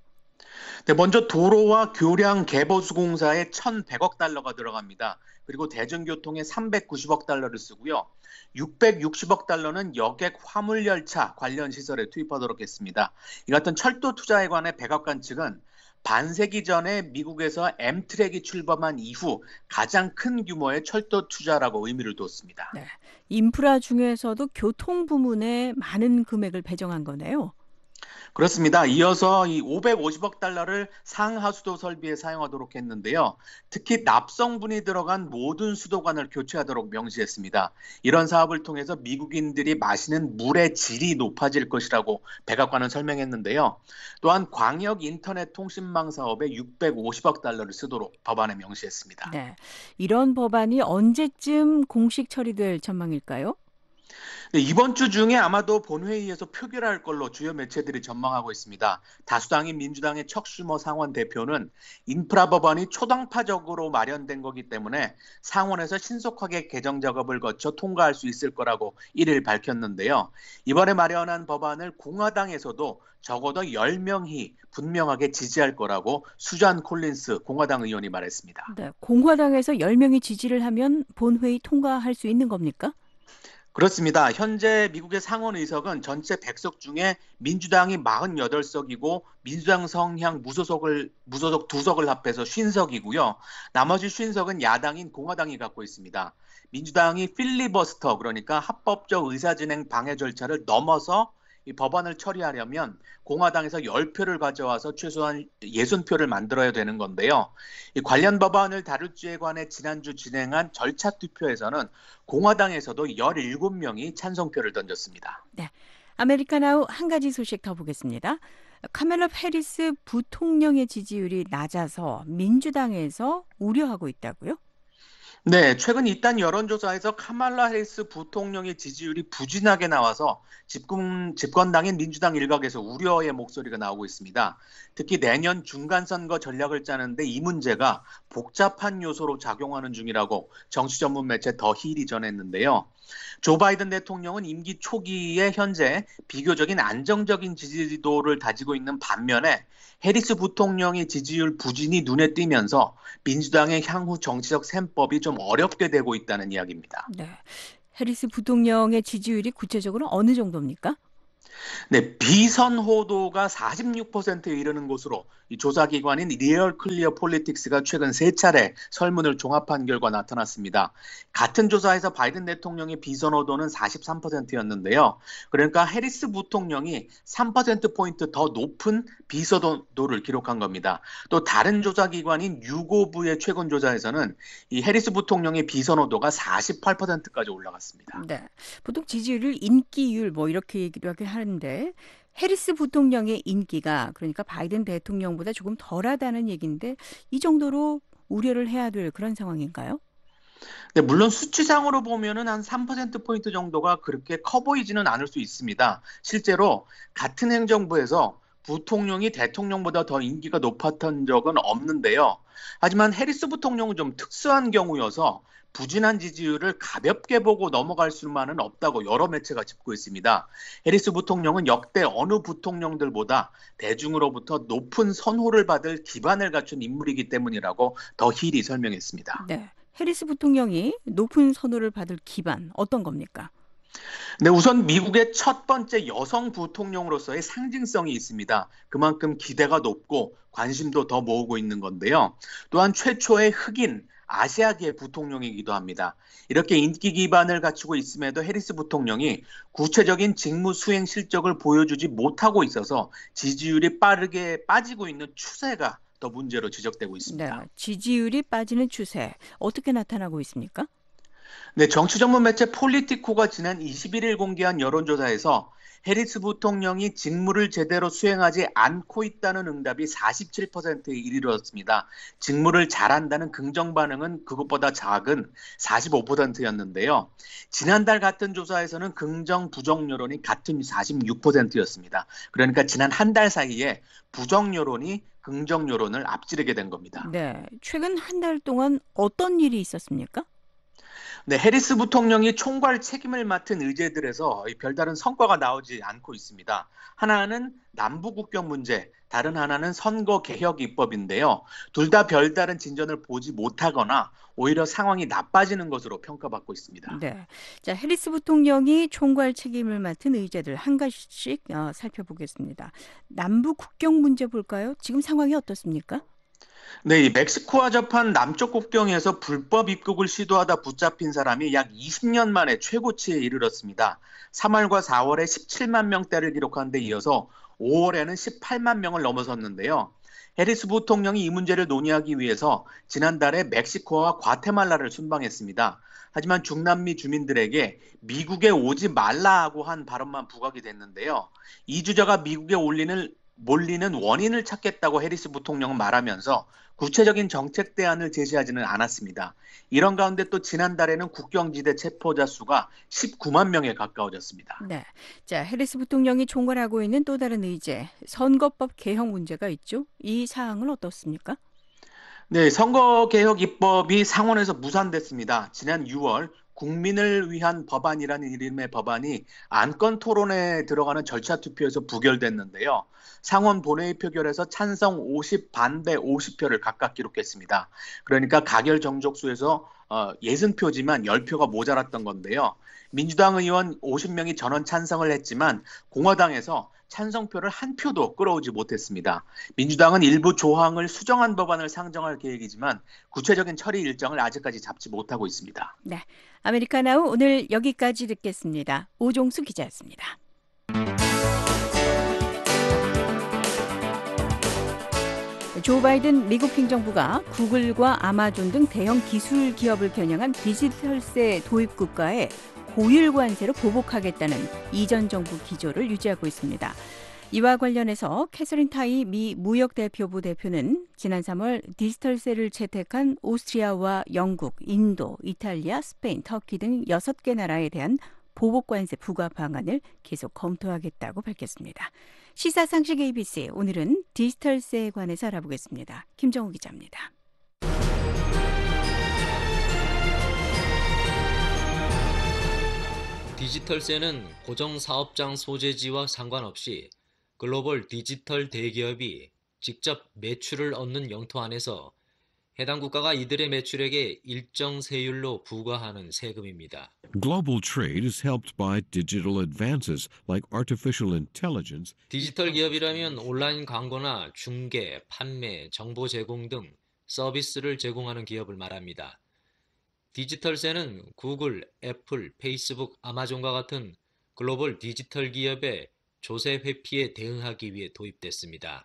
네, 먼저 도로와 교량 개보수 공사에 천백억 달러가 들어갑니다. 그리고 대중교통에 삼백구십억 달러를 쓰고요. 육백육십억 달러는 여객 화물열차 관련 시설에 투입하도록 했습니다. 이 같은 철도 투자에 관해 백악관 측은 반세기 전에 미국에서 엠트랙이 출범한 이후 가장 큰 규모의 철도 투자라고 의미를 뒀습니다. 네. 인프라 중에서도 교통 부문에 많은 금액을 배정한 거네요. 그렇습니다. 이어서 이 오백오십억 달러를 상하수도 설비에 사용하도록 했는데요. 특히 납성분이 들어간 모든 수도관을 교체하도록 명시했습니다. 이런 사업을 통해서 미국인들이 마시는 물의 질이 높아질 것이라고 백악관은 설명했는데요. 또한 광역 인터넷 통신망 사업에 육백오십억 달러를 쓰도록 법안에 명시했습니다. 네. 이런 법안이 언제쯤 공식 처리될 전망일까요? 네, 이번 주 중에 아마도 본회의에서 표결할 걸로 주요 매체들이 전망하고 있습니다. 다수당인 민주당의 척 슈머 상원 대표는 인프라 법안이 초당파적으로 마련된 거기 때문에 상원에서 신속하게 개정 작업을 거쳐 통과할 수 있을 거라고 일 일 밝혔는데요. 이번에 마련한 법안을 공화당에서도 적어도 열 명이 분명하게 지지할 거라고 수잔 콜린스 공화당 의원이 말했습니다. 네. 공화당에서 열 명이 지지를 하면 본회의 통과할 수 있는 겁니까? 그렇습니다. 현재 미국의 상원 의석은 전체 백 석 중에 민주당이 사십팔 석이고 민주당 성향 무소속을 무소속 두 석을 합해서 오십 석이고요. 나머지 오십 석은 야당인 공화당이 갖고 있습니다. 민주당이 필리버스터 그러니까 합법적 의사진행 방해 절차를 넘어서 이 법안을 처리하려면 공화당에서 십 표를 가져와서 최소한 육십 표를 만들어야 되는 건데요. 이 관련 법안을 다룰 주에 관해 지난주 진행한 절차 투표에서는 공화당에서도 십칠 명이 찬성표를 던졌습니다. 네. 아메리카나우 한 가지 소식 더 보겠습니다. 카멜라 해리스 부통령의 지지율이 낮아서 민주당에서 우려하고 있다고요? 네, 최근 이딴 여론조사에서 카말라 해리스 부통령의 지지율이 부진하게 나와서 집권, 집권당인 민주당 일각에서 우려의 목소리가 나오고 있습니다. 특히 내년 중간선거 전략을 짜는데 이 문제가 복잡한 요소로 작용하는 중이라고 정치 전문 매체 더 힐이 전했는데요. 조 바이든 대통령은 임기 초기에 현재 비교적인 안정적인 지지도를 다지고 있는 반면에 해리스 부통령의 지지율 부진이 눈에 띄면서 민주당의 향후 정치적 셈법이 좀 어렵게 되고 있다는 이야기입니다. 네. 해리스 부통령의 지지율이 구체적으로 어느 정도입니까? 네, 비선호도가 사십육 퍼센트에 이르는 것으로 이 조사기관인 리얼 클리어 폴리틱스가 최근 세 차례 설문을 종합한 결과 나타났습니다. 같은 조사에서 바이든 대통령의 비선호도는 사십삼 퍼센트였는데요. 그러니까 해리스 부통령이 삼 퍼센트포인트 더 높은 비선호도를 기록한 겁니다. 또 다른 조사기관인 유고브의 최근 조사에서는 이 해리스 부통령의 비선호도가 사십팔 퍼센트까지 올라갔습니다. 네. 보통 지지율을 인기율 뭐 이렇게 얘기를 하는데 해리스 부통령의 인기가 그러니까 바이든 대통령보다 조금 덜하다는 얘기인데 이 정도로 우려를 해야 될 그런 상황인가요? 네, 물론 수치상으로 보면은 한 삼 퍼센트포인트 정도가 그렇게 커 보이지는 않을 수 있습니다. 실제로 같은 행정부에서 부통령이 대통령보다 더 인기가 높았던 적은 없는데요. 하지만 해리스 부통령은 좀 특수한 경우여서 부진한 지지율을 가볍게 보고 넘어갈 수만은 없다고 여러 매체가 짚고 있습니다. 해리스 부통령은 역대 어느 부통령들보다 대중으로부터 높은 선호를 받을 기반을 갖춘 인물이기 때문이라고 더 힐이 설명했습니다. 네. 해리스 부통령이 높은 선호를 받을 기반 어떤 겁니까? 네, 우선 미국의 첫 번째 여성 부통령으로서의 상징성이 있습니다. 그만큼 기대가 높고 관심도 더 모으고 있는 건데요. 또한 최초의 흑인 아시아계 부통령이기도 합니다. 이렇게 인기 기반을 갖추고 있음에도 해리스 부통령이 구체적인 직무 수행 실적을 보여주지 못하고 있어서 지지율이 빠르게 빠지고 있는 추세가 더 문제로 지적되고 있습니다. 네. 지지율이 빠지는 추세 어떻게 나타나고 있습니까? 네, 정치 전문 매체 폴리티코가 지난 이십일 일 공개한 여론조사에서 해리스 부통령이 직무를 제대로 수행하지 않고 있다는 응답이 사십칠 퍼센트에 이르렀습니다. 직무를 잘한다는 긍정 반응은 그것보다 작은 사십오 퍼센트였는데요. 지난달 같은 조사에서는 긍정 부정 여론이 같은 사십육 퍼센트였습니다. 그러니까 지난 한 달 사이에 부정 여론이 긍정 여론을 앞지르게 된 겁니다. 네. 최근 한 달 동안 어떤 일이 있었습니까? 네, 해리스 부통령이 총괄 책임을 맡은 의제들에서 별다른 성과가 나오지 않고 있습니다. 하나는 남부 국경 문제, 다른 하나는 선거 개혁 입법인데요. 둘 다 별다른 진전을 보지 못하거나 오히려 상황이 나빠지는 것으로 평가받고 있습니다. 네. 자, 해리스 부통령이 총괄 책임을 맡은 의제들 한 가지씩 어, 살펴보겠습니다. 남부 국경 문제 볼까요? 지금 상황이 어떻습니까? 네, 이 멕시코와 접한 남쪽 국경에서 불법 입국을 시도하다 붙잡힌 사람이 약 이십 년 만에 최고치에 이르렀습니다. 삼월과 사월에 십칠만 명대를 기록한 데 이어서 오월에는 십팔만 명을 넘어섰는데요. 해리스 부통령이 이 문제를 논의하기 위해서 지난달에 멕시코와 과테말라를 순방했습니다. 하지만 중남미 주민들에게 미국에 오지 말라고 한 발언만 부각이 됐는데요. 이주자가 미국에 올리는 몰리는 원인을 찾겠다고 해리스 부통령은 말하면서 구체적인 정책 대안을 제시하지는 않았습니다. 이런 가운데 또 지난달에는 국경지대 체포자 수가 십구만 명에 가까워졌습니다. 네. 자, 해리스 부통령이 총괄하고 있는 또 다른 의제, 선거법 개혁 문제가 있죠. 이 사항은 어떻습니까? 네, 선거개혁 입법이 상원에서 무산됐습니다. 지난 유월 국민을 위한 법안이라는 이름의 법안이 안건 토론에 들어가는 절차 투표에서 부결됐는데요. 상원 본회의 표결에서 찬성 오십, 반대 오십 표를 각각 기록했습니다. 그러니까 가결 정족수에서 어, 육십 표지만 십 표가 모자랐던 건데요. 민주당 의원 오십 명이 전원 찬성을 했지만 공화당에서 찬성표를 한 표도 끌어오지 못했습니다. 민주당은 일부 조항을 수정한 법안을 상정할 계획이지만 구체적인 처리 일정을 아직까지 잡지 못하고 있습니다. 네. 아메리카나우 오늘 여기까지 듣겠습니다. 오종수 기자였습니다. 조 바이든 미국 행정부가 구글과 아마존 등 대형 기술 기업을 겨냥한 디지털세 도입 국가에 고율 관세로 보복하겠다는 이전 정부 기조를 유지하고 있습니다. 이와 관련해서 캐서린 타이 미 무역대표부 대표는 지난 삼월 디지털세를 채택한 오스트리아와 영국, 인도, 이탈리아, 스페인, 터키 등 여섯 개 나라에 대한 보복관세 부과 방안을 계속 검토하겠다고 밝혔습니다. 시사상식 에이비씨, 오늘은 디지털세에 관해서 알아보겠습니다. 김정우 기자입니다. 디지털세는 고정사업장 소재지와 상관없이 글로벌 디지털 대기업이 직접 매출을 얻는 영토 안에서 해당 국가가 이들의 매출액에 일정 세율로 부과하는 세금입니다. Global trade is helped by digital advances like artificial intelligence. 디지털 기업이라면 온라인 광고나 중개, 판매, 정보 제공 등 서비스를 제공하는 기업을 말합니다. 디지털세는 구글, 애플, 페이스북, 아마존과 같은 글로벌 디지털 기업의 조세 회피에 대응하기 위해 도입됐습니다.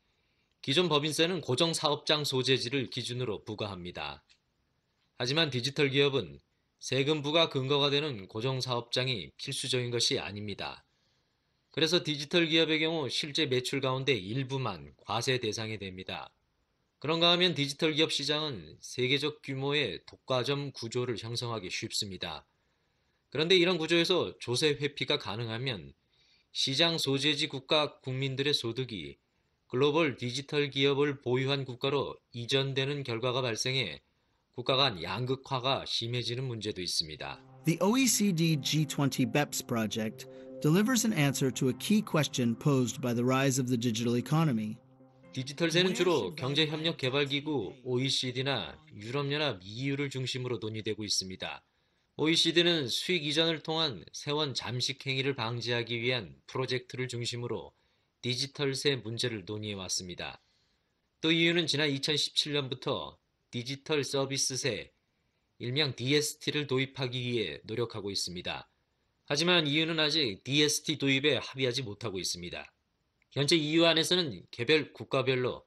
기존 법인세는 고정사업장 소재지를 기준으로 부과합니다. 하지만 디지털 기업은 세금 부과 근거가 되는 고정사업장이 필수적인 것이 아닙니다. 그래서 디지털 기업의 경우 실제 매출 가운데 일부만 과세 대상이 됩니다. 그런가 하면 디지털 기업 시장은 세계적 규모의 독과점 구조를 형성하기 쉽습니다. 그런데 이런 구조에서 조세 회피가 가능하면 시장 소재지 국가 국민들의 소득이 글로벌 디지털 기업을 보유한 국가로 이전되는 결과가 발생해 국가 간 양극화가 심해지는 문제도 있습니다. The O E C D G twenty BEPS project delivers an answer to a key question posed by the rise of the digital economy. 디지털세는 주로 경제협력개발기구 오이시디나 유럽연합 이유를 중심으로 논의되고 있습니다. 오이시디는 수익 이전을 통한 세원 잠식 행위를 방지하기 위한 프로젝트를 중심으로 디지털세 문제를 논의해왔습니다. 또 이유는 지난 이천십칠 년부터 디지털 서비스세, 일명 디에스티를 도입하기 위해 노력하고 있습니다. 하지만 이유는 아직 디에스티 도입에 합의하지 못하고 있습니다. 현재 이유 안에서는 개별 국가별로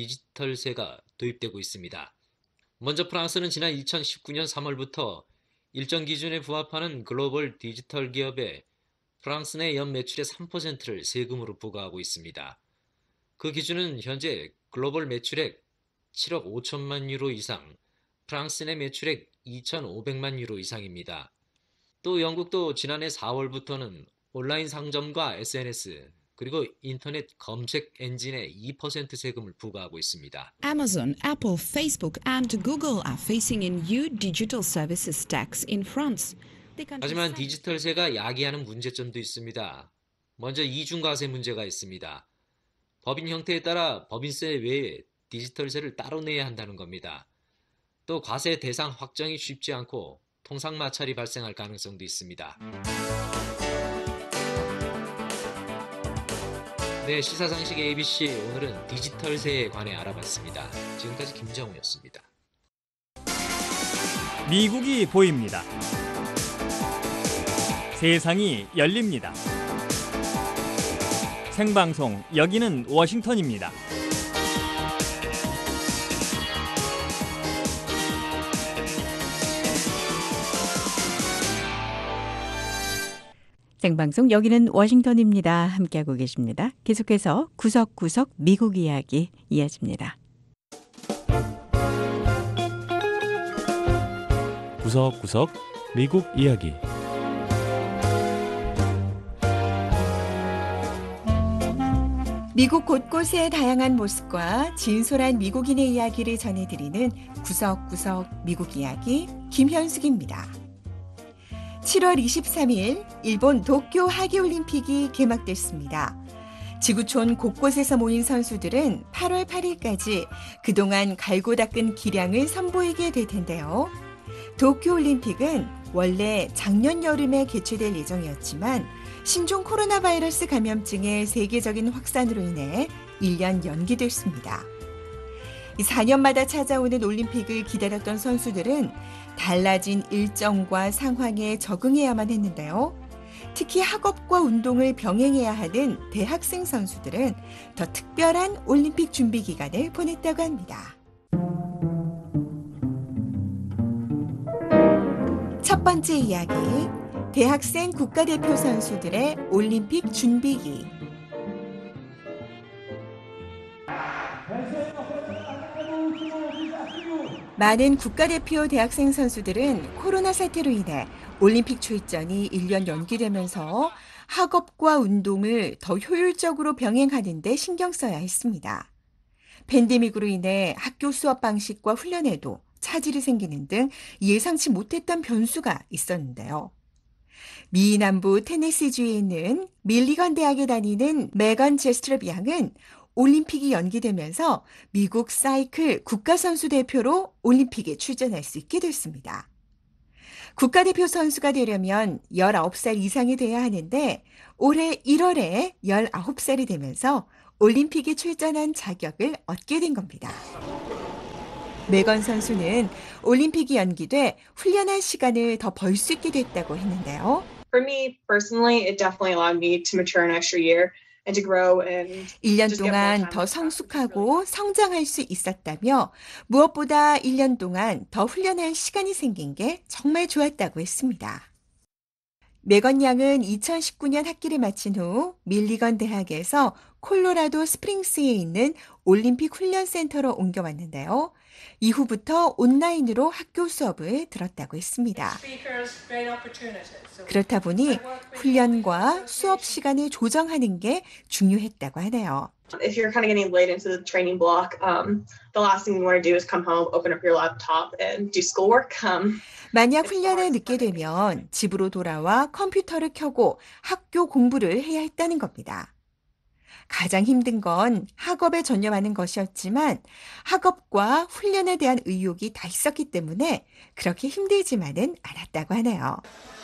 디지털세가 도입되고 있습니다. 먼저 프랑스는 지난 이천십구 년 삼월부터 일정 기준에 부합하는 글로벌 디지털 기업에 프랑스 내 연 매출의 삼 퍼센트를 세금으로 부과하고 있습니다. 그 기준은 현재 글로벌 매출액 칠억 오천만 유로 이상, 프랑스 내 매출액 이천오백만 유로 이상입니다. 또 영국도 지난해 사월부터는 온라인 상점과 에스엔에스, 그리고 인터넷 검색 엔진에 이 퍼센트 세금을 부과하고 있습니다. Amazon, Apple, Facebook and Google are facing a new digital services tax in France. 하지만 디지털세가 야기하는 문제점도 있습니다. 먼저 이중과세 문제가 있습니다. 법인 형태에 따라 법인세 외에 디지털세를 따로 내야 한다는 겁니다. 또 과세 대상 확정이 쉽지 않고 통상 마찰이 발생할 가능성도 있습니다. 네, 시사상식 에이비씨, 오늘은 디지털세에 관해 알아봤습니다. 지금까지 김정우였습니다. 미국이 보입니다. 세상이 열립니다. 생방송, 여기는 워싱턴입니다. 생방송, 여기는 워싱턴입니다. 함께하고 계십니다. 계속해서 구석구석 미국 이야기 이어집니다. 구석구석 미국 이야기. 미국 곳곳의 다양한 모습과 진솔한 미국인의 이야기를 전해드리는 구석구석 미국 이야기 김현숙입니다. 칠월 이십삼일 일본 도쿄 하계올림픽이 개막됐습니다. 지구촌 곳곳에서 모인 선수들은 팔월 팔일까지 그동안 갈고 닦은 기량을 선보이게 될 텐데요. 도쿄올림픽은 원래 작년 여름에 개최될 예정이었지만 신종 코로나 바이러스 감염증의 세계적인 확산으로 인해 일 년 연기됐습니다. 사 년마다 찾아오는 올림픽을 기다렸던 선수들은 달라진 일정과 상황에 적응해야만 했는데요. 특히 학업과 운동을 병행해야 하는 대학생 선수들은 더 특별한 올림픽 준비 기간을 보냈다고 합니다. 첫 번째 이야기, 대학생 국가대표 선수들의 올림픽 준비기. 많은 국가대표 대학생 선수들은 코로나 사태로 인해 올림픽 출전이 일 년 연기되면서 학업과 운동을 더 효율적으로 병행하는 데 신경 써야 했습니다. 팬데믹으로 인해 학교 수업 방식과 훈련에도 차질이 생기는 등 예상치 못했던 변수가 있었는데요. 미 남부 테네시주에 있는 밀리건 대학에 다니는 메건 제스트럽 양은 올림픽이 연기되면서 미국 사이클 국가선수 대표로 올림픽에 출전할 수 있게 됐습니다. 국가대표 선수가 되려면 열아홉 살 이상이 돼야 하는데 올해 일월에 열아홉 살이 되면서 올림픽에 출전한 자격을 얻게 된 겁니다. 메건 선수는 올림픽이 연기돼 훈련할 시간을 더 벌 수 있게 됐다고 했는데요. For me personally, it definitely allowed me to mature an extra year. 일 년 동안 더 성숙하고 성장할 수 있었다며 무엇보다 일 년 동안 더 훈련할 시간이 생긴 게 정말 좋았다고 했습니다. 메건 양은 이천십구 년 학기를 마친 후 밀리건 대학에서 콜로라도 스프링스에 있는 올림픽 훈련센터로 옮겨왔는데요. 이후부터 온라인으로 학교 수업을 들었다고 했습니다. 그렇다 보니 훈련과 수업 시간을 조정하는 게 중요했다고 하네요. If you're kind of getting late into the training block, um, the last thing you want to do is come home, open up your laptop, and do schoolwork. Um, 만약 훈련을 늦게 되면 집으로 돌아와 컴퓨터를 켜고 학교 공부를 해야 했다는 겁니다. 가장 힘든 건 학업에 전념하는 것이었지만 학업과 훈련에 대한 의욕이 다 있었기 때문에 그렇게 힘들지만은 않았다고 하네요.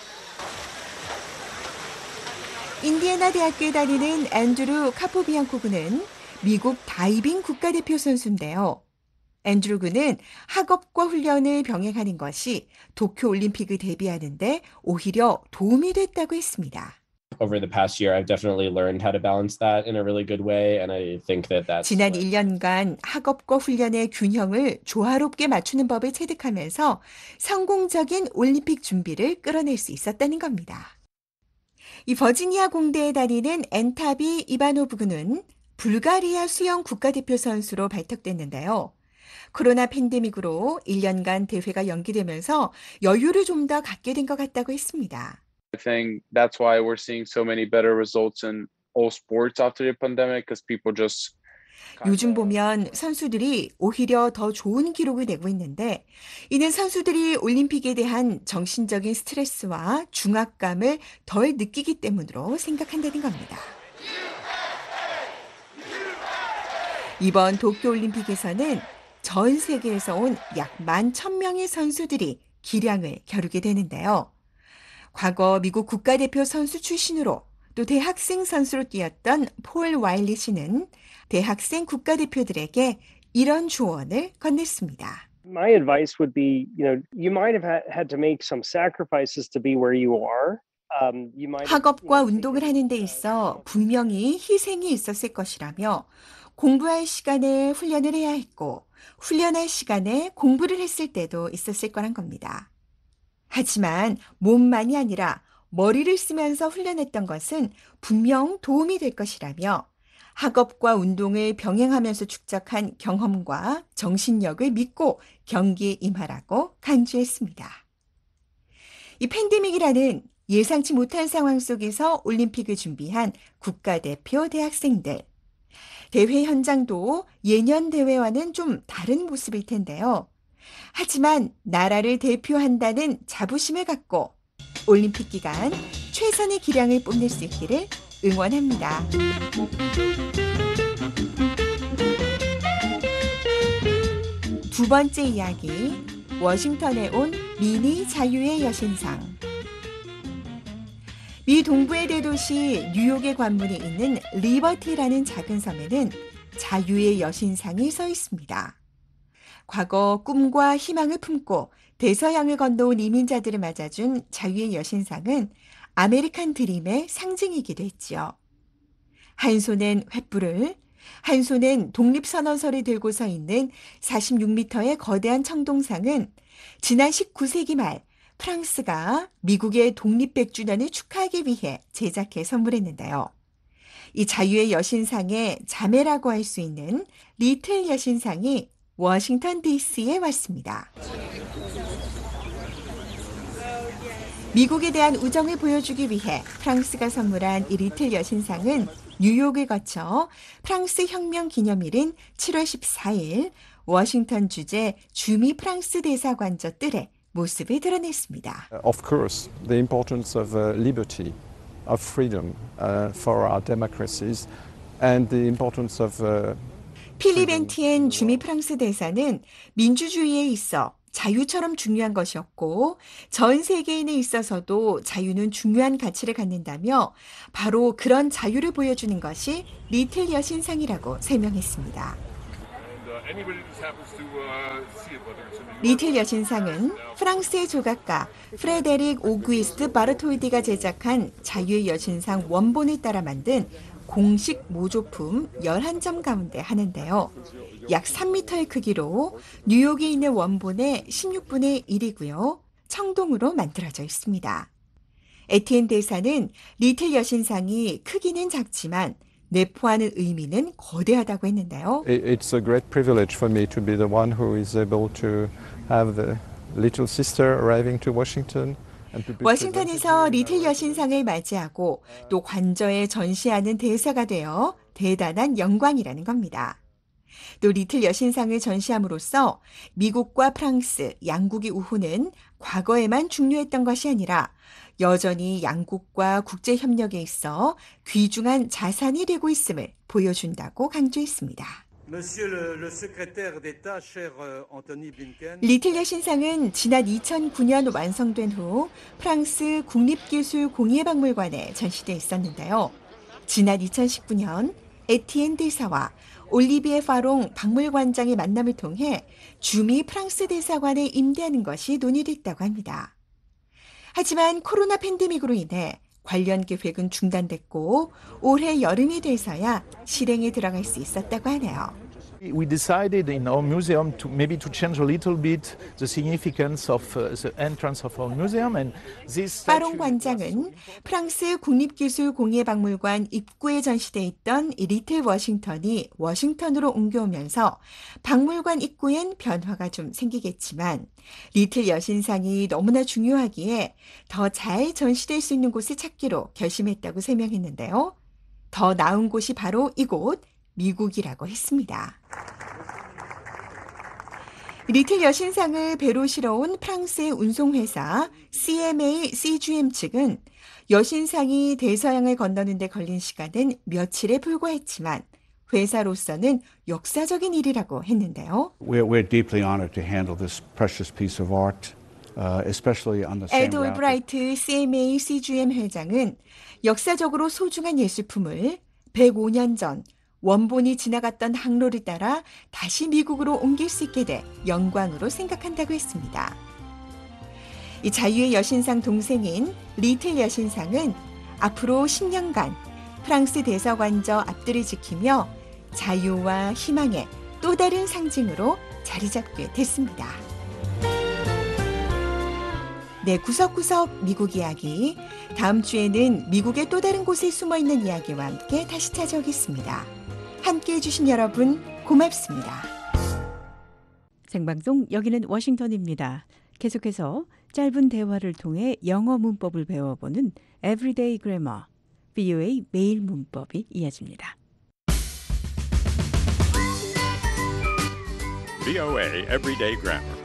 인디애나 대학교에 다니는 앤드루 카포비앙코 군은 미국 다이빙 국가대표 선수인데요. 앤드루 군은 학업과 훈련을 병행하는 것이 도쿄올림픽을 대비하는 데 오히려 도움이 됐다고 했습니다. Over the past year, I've definitely learned how to balance that in a really good way, and I think that that's 지난 일 년간 학업과 훈련의 균형을 조화롭게 맞추는 법을 체득하면서 성공적인 올림픽 준비를 끌어낼 수 있었다는 겁니다. 이 버지니아 공대에 다니는 엔타비 이바노브 군은 불가리아 수영 국가대표 선수로 발탁됐는데요. 코로나 팬데믹으로 일 년간 대회가 연기되면서 여유를 좀 더 갖게 된 것 같다고 했습니다. I think that's why we're seeing so many better results in all sports after the pandemic, because people just 요즘 보면 선수들이 오히려 더 좋은 기록을 내고 있는데 이는 선수들이 올림픽에 대한 정신적인 스트레스와 중압감을 덜 느끼기 때문으로 생각한다는 겁니다. 이번 도쿄올림픽에서는 전 세계에서 온 약 만 천 명의 선수들이 기량을 겨루게 되는데요. 과거 미국 국가대표 선수 출신으로 또 대학생 선수로 뛰었던 폴 와일리 씨는 대학생 국가대표들에게 이런 조언을 건넸습니다. My advice would be, you know, you might have had to make some sacrifices to be where you are. Um, you might have, 학업과 운동을 하는 데 있어 분명히 희생이 있었을 것이라며 공부할 시간에 훈련을 해야 했고 훈련할 시간에 공부를 했을 때도 있었을 거란 겁니다. 하지만 몸만이 아니라 머리를 쓰면서 훈련했던 것은 분명 도움이 될 것이라며 학업과 운동을 병행하면서 축적한 경험과 정신력을 믿고 경기에 임하라고 강조했습니다. 이 팬데믹이라는 예상치 못한 상황 속에서 올림픽을 준비한 국가대표 대학생들. 대회 현장도 예년 대회와는 좀 다른 모습일 텐데요. 하지만 나라를 대표한다는 자부심을 갖고 올림픽 기간 최선의 기량을 뽐낼 수 있기를 응원합니다. 두 번째 이야기, 워싱턴에 온 미니 자유의 여신상. 미 동부의 대도시 뉴욕의 관문에 있는 리버티라는 작은 섬에는 자유의 여신상이 서 있습니다. 과거 꿈과 희망을 품고 대서양을 건너온 이민자들을 맞아준 자유의 여신상은 아메리칸 드림의 상징이기도 했지요. 한 손엔 횃불을, 한 손엔 독립선언서를 들고 서 있는 사십육 미터의 거대한 청동상은 지난 십구 세기 말 프랑스가 미국의 독립 백 주년을 축하하기 위해 제작해 선물했는데요. 이 자유의 여신상의 자매라고 할 수 있는 리틀 여신상이 워싱턴 디씨에 왔습니다. 미국에 대한 우정을 보여주기 위해 프랑스가 선물한 이 리틀 여신상은 뉴욕을 거쳐 프랑스 혁명 기념일인 칠월 십사일 워싱턴 주재 주미 프랑스 대사관저 뜰에 모습을 드러냈습니다. Of course, the importance of uh, liberty, of freedom uh, for our democracies, and the importance of uh, 필립 엔티엔 주미 프랑스 대사는 민주주의에 있어 자유처럼 중요한 것이었고 전 세계인에 있어서도 자유는 중요한 가치를 갖는다며 바로 그런 자유를 보여주는 것이 리틀 여신상이라고 설명했습니다. 리틀 여신상은 프랑스의 조각가 프레데릭 오구스트 바르톨디가 제작한 자유의 여신상 원본을 따라 만든 공식 모조품 열한 점 가운데 하나인데요. 약 삼 미터의 크기로 뉴욕에 있는 원본의 십육분의 일이고요. 청동으로 만들어져 있습니다. 에티엔 대사는 리틀 여신상이 크기는 작지만 내포하는 의미는 거대하다고 했는데요. It's a great privilege for me to be the one who is able to have the little sister arriving to Washington. 워싱턴에서 리틀 여신상을 맞이하고 또 관저에 전시하는 대사가 되어 대단한 영광이라는 겁니다. 또 리틀 여신상을 전시함으로써 미국과 프랑스, 양국의 우호는 과거에만 중요했던 것이 아니라 여전히 양국과 국제협력에 있어 귀중한 자산이 되고 있음을 보여준다고 강조했습니다. 리틀 여신상은 지난 이천구년 완성된 후 프랑스 국립기술공예박물관에 전시돼 있었는데요. 지난 이천십구년 에티엔 대사와 올리비에 파롱 박물관장의 만남을 통해 주미 프랑스 대사관에 임대하는 것이 논의됐다고 합니다. 하지만 코로나 팬데믹으로 인해 관련 계획은 중단됐고 올해 여름이 돼서야 실행에 들어갈 수 있었다고 하네요. We decided in our museum to maybe to change a little bit the significance of uh, the entrance of our museum and this 파롱 관장은 프랑스 국립기술공예박물관 입구에 전시돼 있던 이 리틀 워싱턴이 워싱턴으로 옮겨오면서 박물관 입구엔 변화가 좀 생기겠지만 리틀 여신상이 너무나 중요하기에 더 잘 전시될 수 있는 곳을 찾기로 결심했다고 설명했는데요. 더 나은 곳이 바로 이곳 미국이라고 했습니다. 리틀 여신상을 배로 실어온 프랑스의 운송회사 씨엠에이 씨지엠 측은 여신상이 대서양을 건너는 데 걸린 시간은 며칠에 불과했지만 회사로서는 역사적인 일이라고 했는데요. We're, we're deeply honored to handle this precious piece of art, uh, especially on the same 에드 route. 올브라이트 씨엠에이 씨지엠 회장은 역사적으로 소중한 예술품을 백오년 전 원본이 지나갔던 항로를 따라 다시 미국으로 옮길 수 있게 돼 영광으로 생각한다고 했습니다. 이 자유의 여신상 동생인 리틀 여신상은 앞으로 십년간 프랑스 대사관저 앞들을 지키며 자유와 희망의 또 다른 상징으로 자리 잡게 됐습니다. 네, 구석구석 미국 이야기. 다음 주에는 미국의 또 다른 곳에 숨어있는 이야기와 함께 다시 찾아오겠습니다. 함께해 주신 여러분 고맙습니다. 생방송 여기는 워싱턴입니다. 계속해서 짧은 대화를 통해 영어 문법을 배워보는 Everyday Grammar, 브이오에이 매일 문법이 이어집니다. 브이오에이 Everyday Grammar.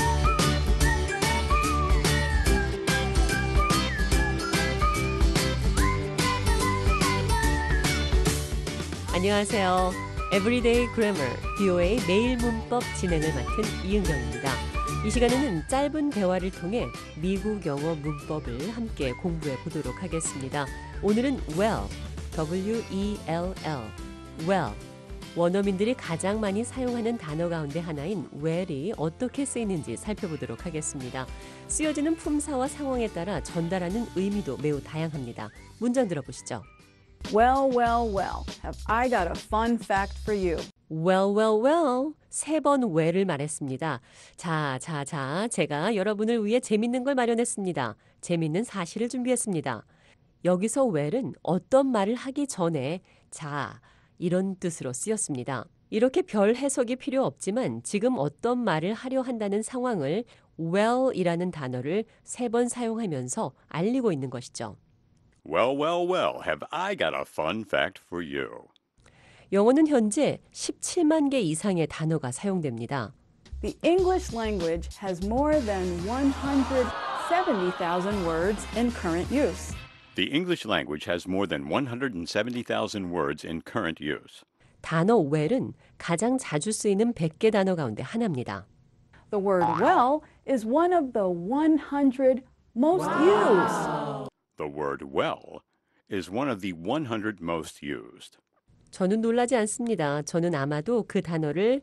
안녕하세요. Everyday Grammar, 브이오에이 매일 문법 진행을 맡은 이은경입니다. 이 시간에는 짧은 대화를 통해 미국 영어 문법을 함께 공부해 보도록 하겠습니다. 오늘은 well, 더블유 이 엘 엘, well. 원어민들이 가장 많이 사용하는 단어 가운데 하나인 well이 어떻게 쓰이는지 살펴보도록 하겠습니다. 쓰여지는 품사와 상황에 따라 전달하는 의미도 매우 다양합니다. 문장 들어보시죠. Well, well, well, have I got a fun fact for you. Well, well, well. 세 번 well을 말했습니다. 자, 자, 자, 제가 여러분을 위해 재밌는 걸 마련했습니다. 재밌는 사실을 준비했습니다. 여기서 well은 어떤 말을 하기 전에 자, 이런 뜻으로 쓰였습니다. 이렇게 별 해석이 필요 없지만 지금 어떤 말을 하려 한다는 상황을 well이라는 단어를 세 번 사용하면서 알리고 있는 것이죠. Well, well, well, have I got a fun fact for you. 영어는 현재 십칠만 개 이상의 단어가 사용됩니다. The English language has more than one hundred seventy thousand words in current use. The English language has more than one hundred seventy thousand words in current use. 단어 well은 가장 자주 쓰이는 백 개 단어 가운데 하나입니다. The word well is one of the one hundred most used. The word well is one of the one hundred most used. 저는 놀라지 않습니다. 저는 아마도 그 단어를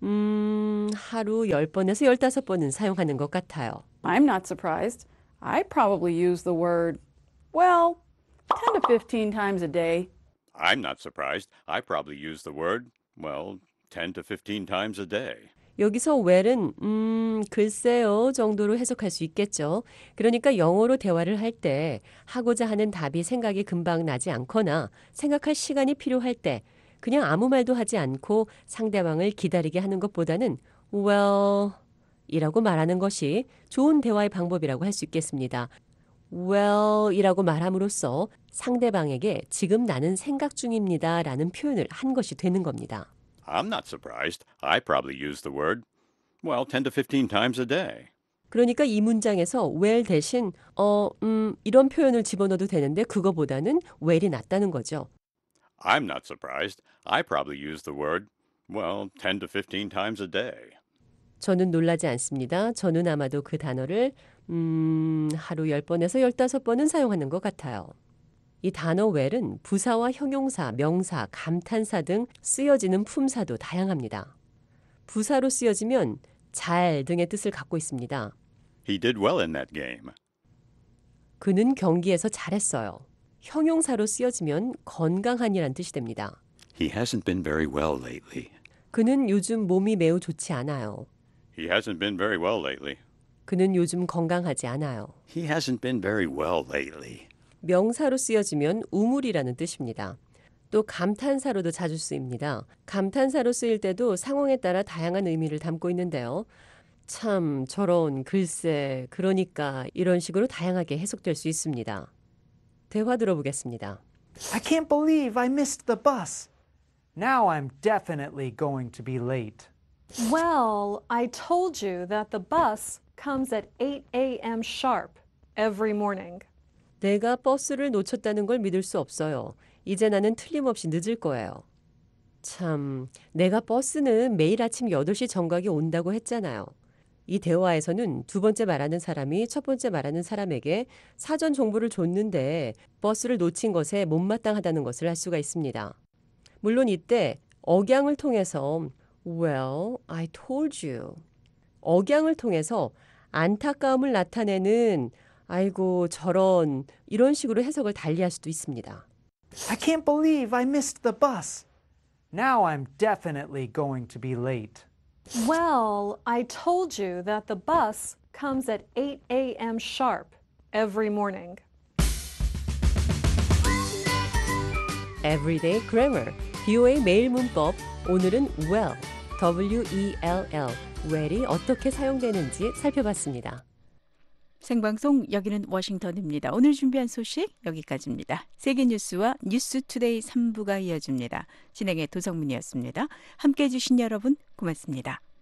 음, 하루 열 번에서 열다섯 번은 사용하는 것 같아요. I'm not surprised. I probably use the word well ten to fifteen times a day. I'm not surprised. I probably use the word, well, ten to fifteen times a day. 여기서 well은 음, 글쎄요 정도로 해석할 수 있겠죠. 그러니까 영어로 대화를 할 때 하고자 하는 답이 생각이 금방 나지 않거나 생각할 시간이 필요할 때 그냥 아무 말도 하지 않고 상대방을 기다리게 하는 것보다는 well 이라고 말하는 것이 좋은 대화의 방법이라고 할 수 있겠습니다. well 이라고 말함으로써 상대방에게 지금 나는 생각 중입니다 라는 표현을 한 것이 되는 겁니다. I'm not surprised. I probably use the word, well, ten to fifteen times a day. 그러니까 이 문장에서 well 대신 어, 음, 이런 표현을 집어넣어도 되는데 그거보다는 well이 낫다는 거죠. I'm not surprised. I probably use the word, well, ten to fifteen times a day. 저는 놀라지 않습니다. 저는 아마도 그 단어를 음, 하루 열 번에서 열다섯 번은 사용하는 것 같아요. 이 단어 well은 부사와 형용사, 명사, 감탄사 등 쓰여지는 품사도 다양합니다. 부사로 쓰여지면 잘 등의 뜻을 갖고 있습니다. He did well in that game. 그는 경기에서 잘했어요. 형용사로 쓰여지면 건강한이란 뜻이 됩니다. He hasn't been very well lately. 그는 요즘 몸이 매우 좋지 않아요. He hasn't been very well lately. 그는 요즘 건강하지 않아요. He hasn't been very well lately. 명사로 쓰여지면 우물이라는 뜻입니다. 또 감탄사로도 자주 쓰입니다. 감탄사로 쓰일 때도 상황에 따라 다양한 의미를 담고 있는데요. 참, 저런, 글쎄, 그러니까 이런 식으로 다양하게 해석될 수 있습니다. 대화 들어보겠습니다. I can't believe I missed the bus. Now I'm definitely going to be late. Well, I told you that the bus comes at eight a.m. sharp every morning. 내가 버스를 놓쳤다는 걸 믿을 수 없어요. 이제 나는 틀림없이 늦을 거예요. 참, 내가 버스는 매일 아침 여덟 시 정각에 온다고 했잖아요. 이 대화에서는 두 번째 말하는 사람이 첫 번째 말하는 사람에게 사전 정보를 줬는데 버스를 놓친 것에 못마땅하다는 것을 알 수가 있습니다. 물론 이때 억양을 통해서 Well, I told you. 억양을 통해서 안타까움을 나타내는 아이고 저런 이런 식으로 해석을 달리할 수도 있습니다. I can't believe I missed the bus. Now I'm definitely going to be late. Well, I told you that the bus comes at eight a.m. sharp every morning. Everyday Grammar, 비오에이 매일 문법. 오늘은 well, W E L L, well이 어떻게 사용되는지 살펴봤습니다. 생방송 여기는 워싱턴입니다. 오늘 준비한 소식 여기까지입니다. 세계 뉴스와 뉴스투데이 삼 부가 이어집니다. 진행의 도성문이었습니다. 함께해 주신 여러분 고맙습니다.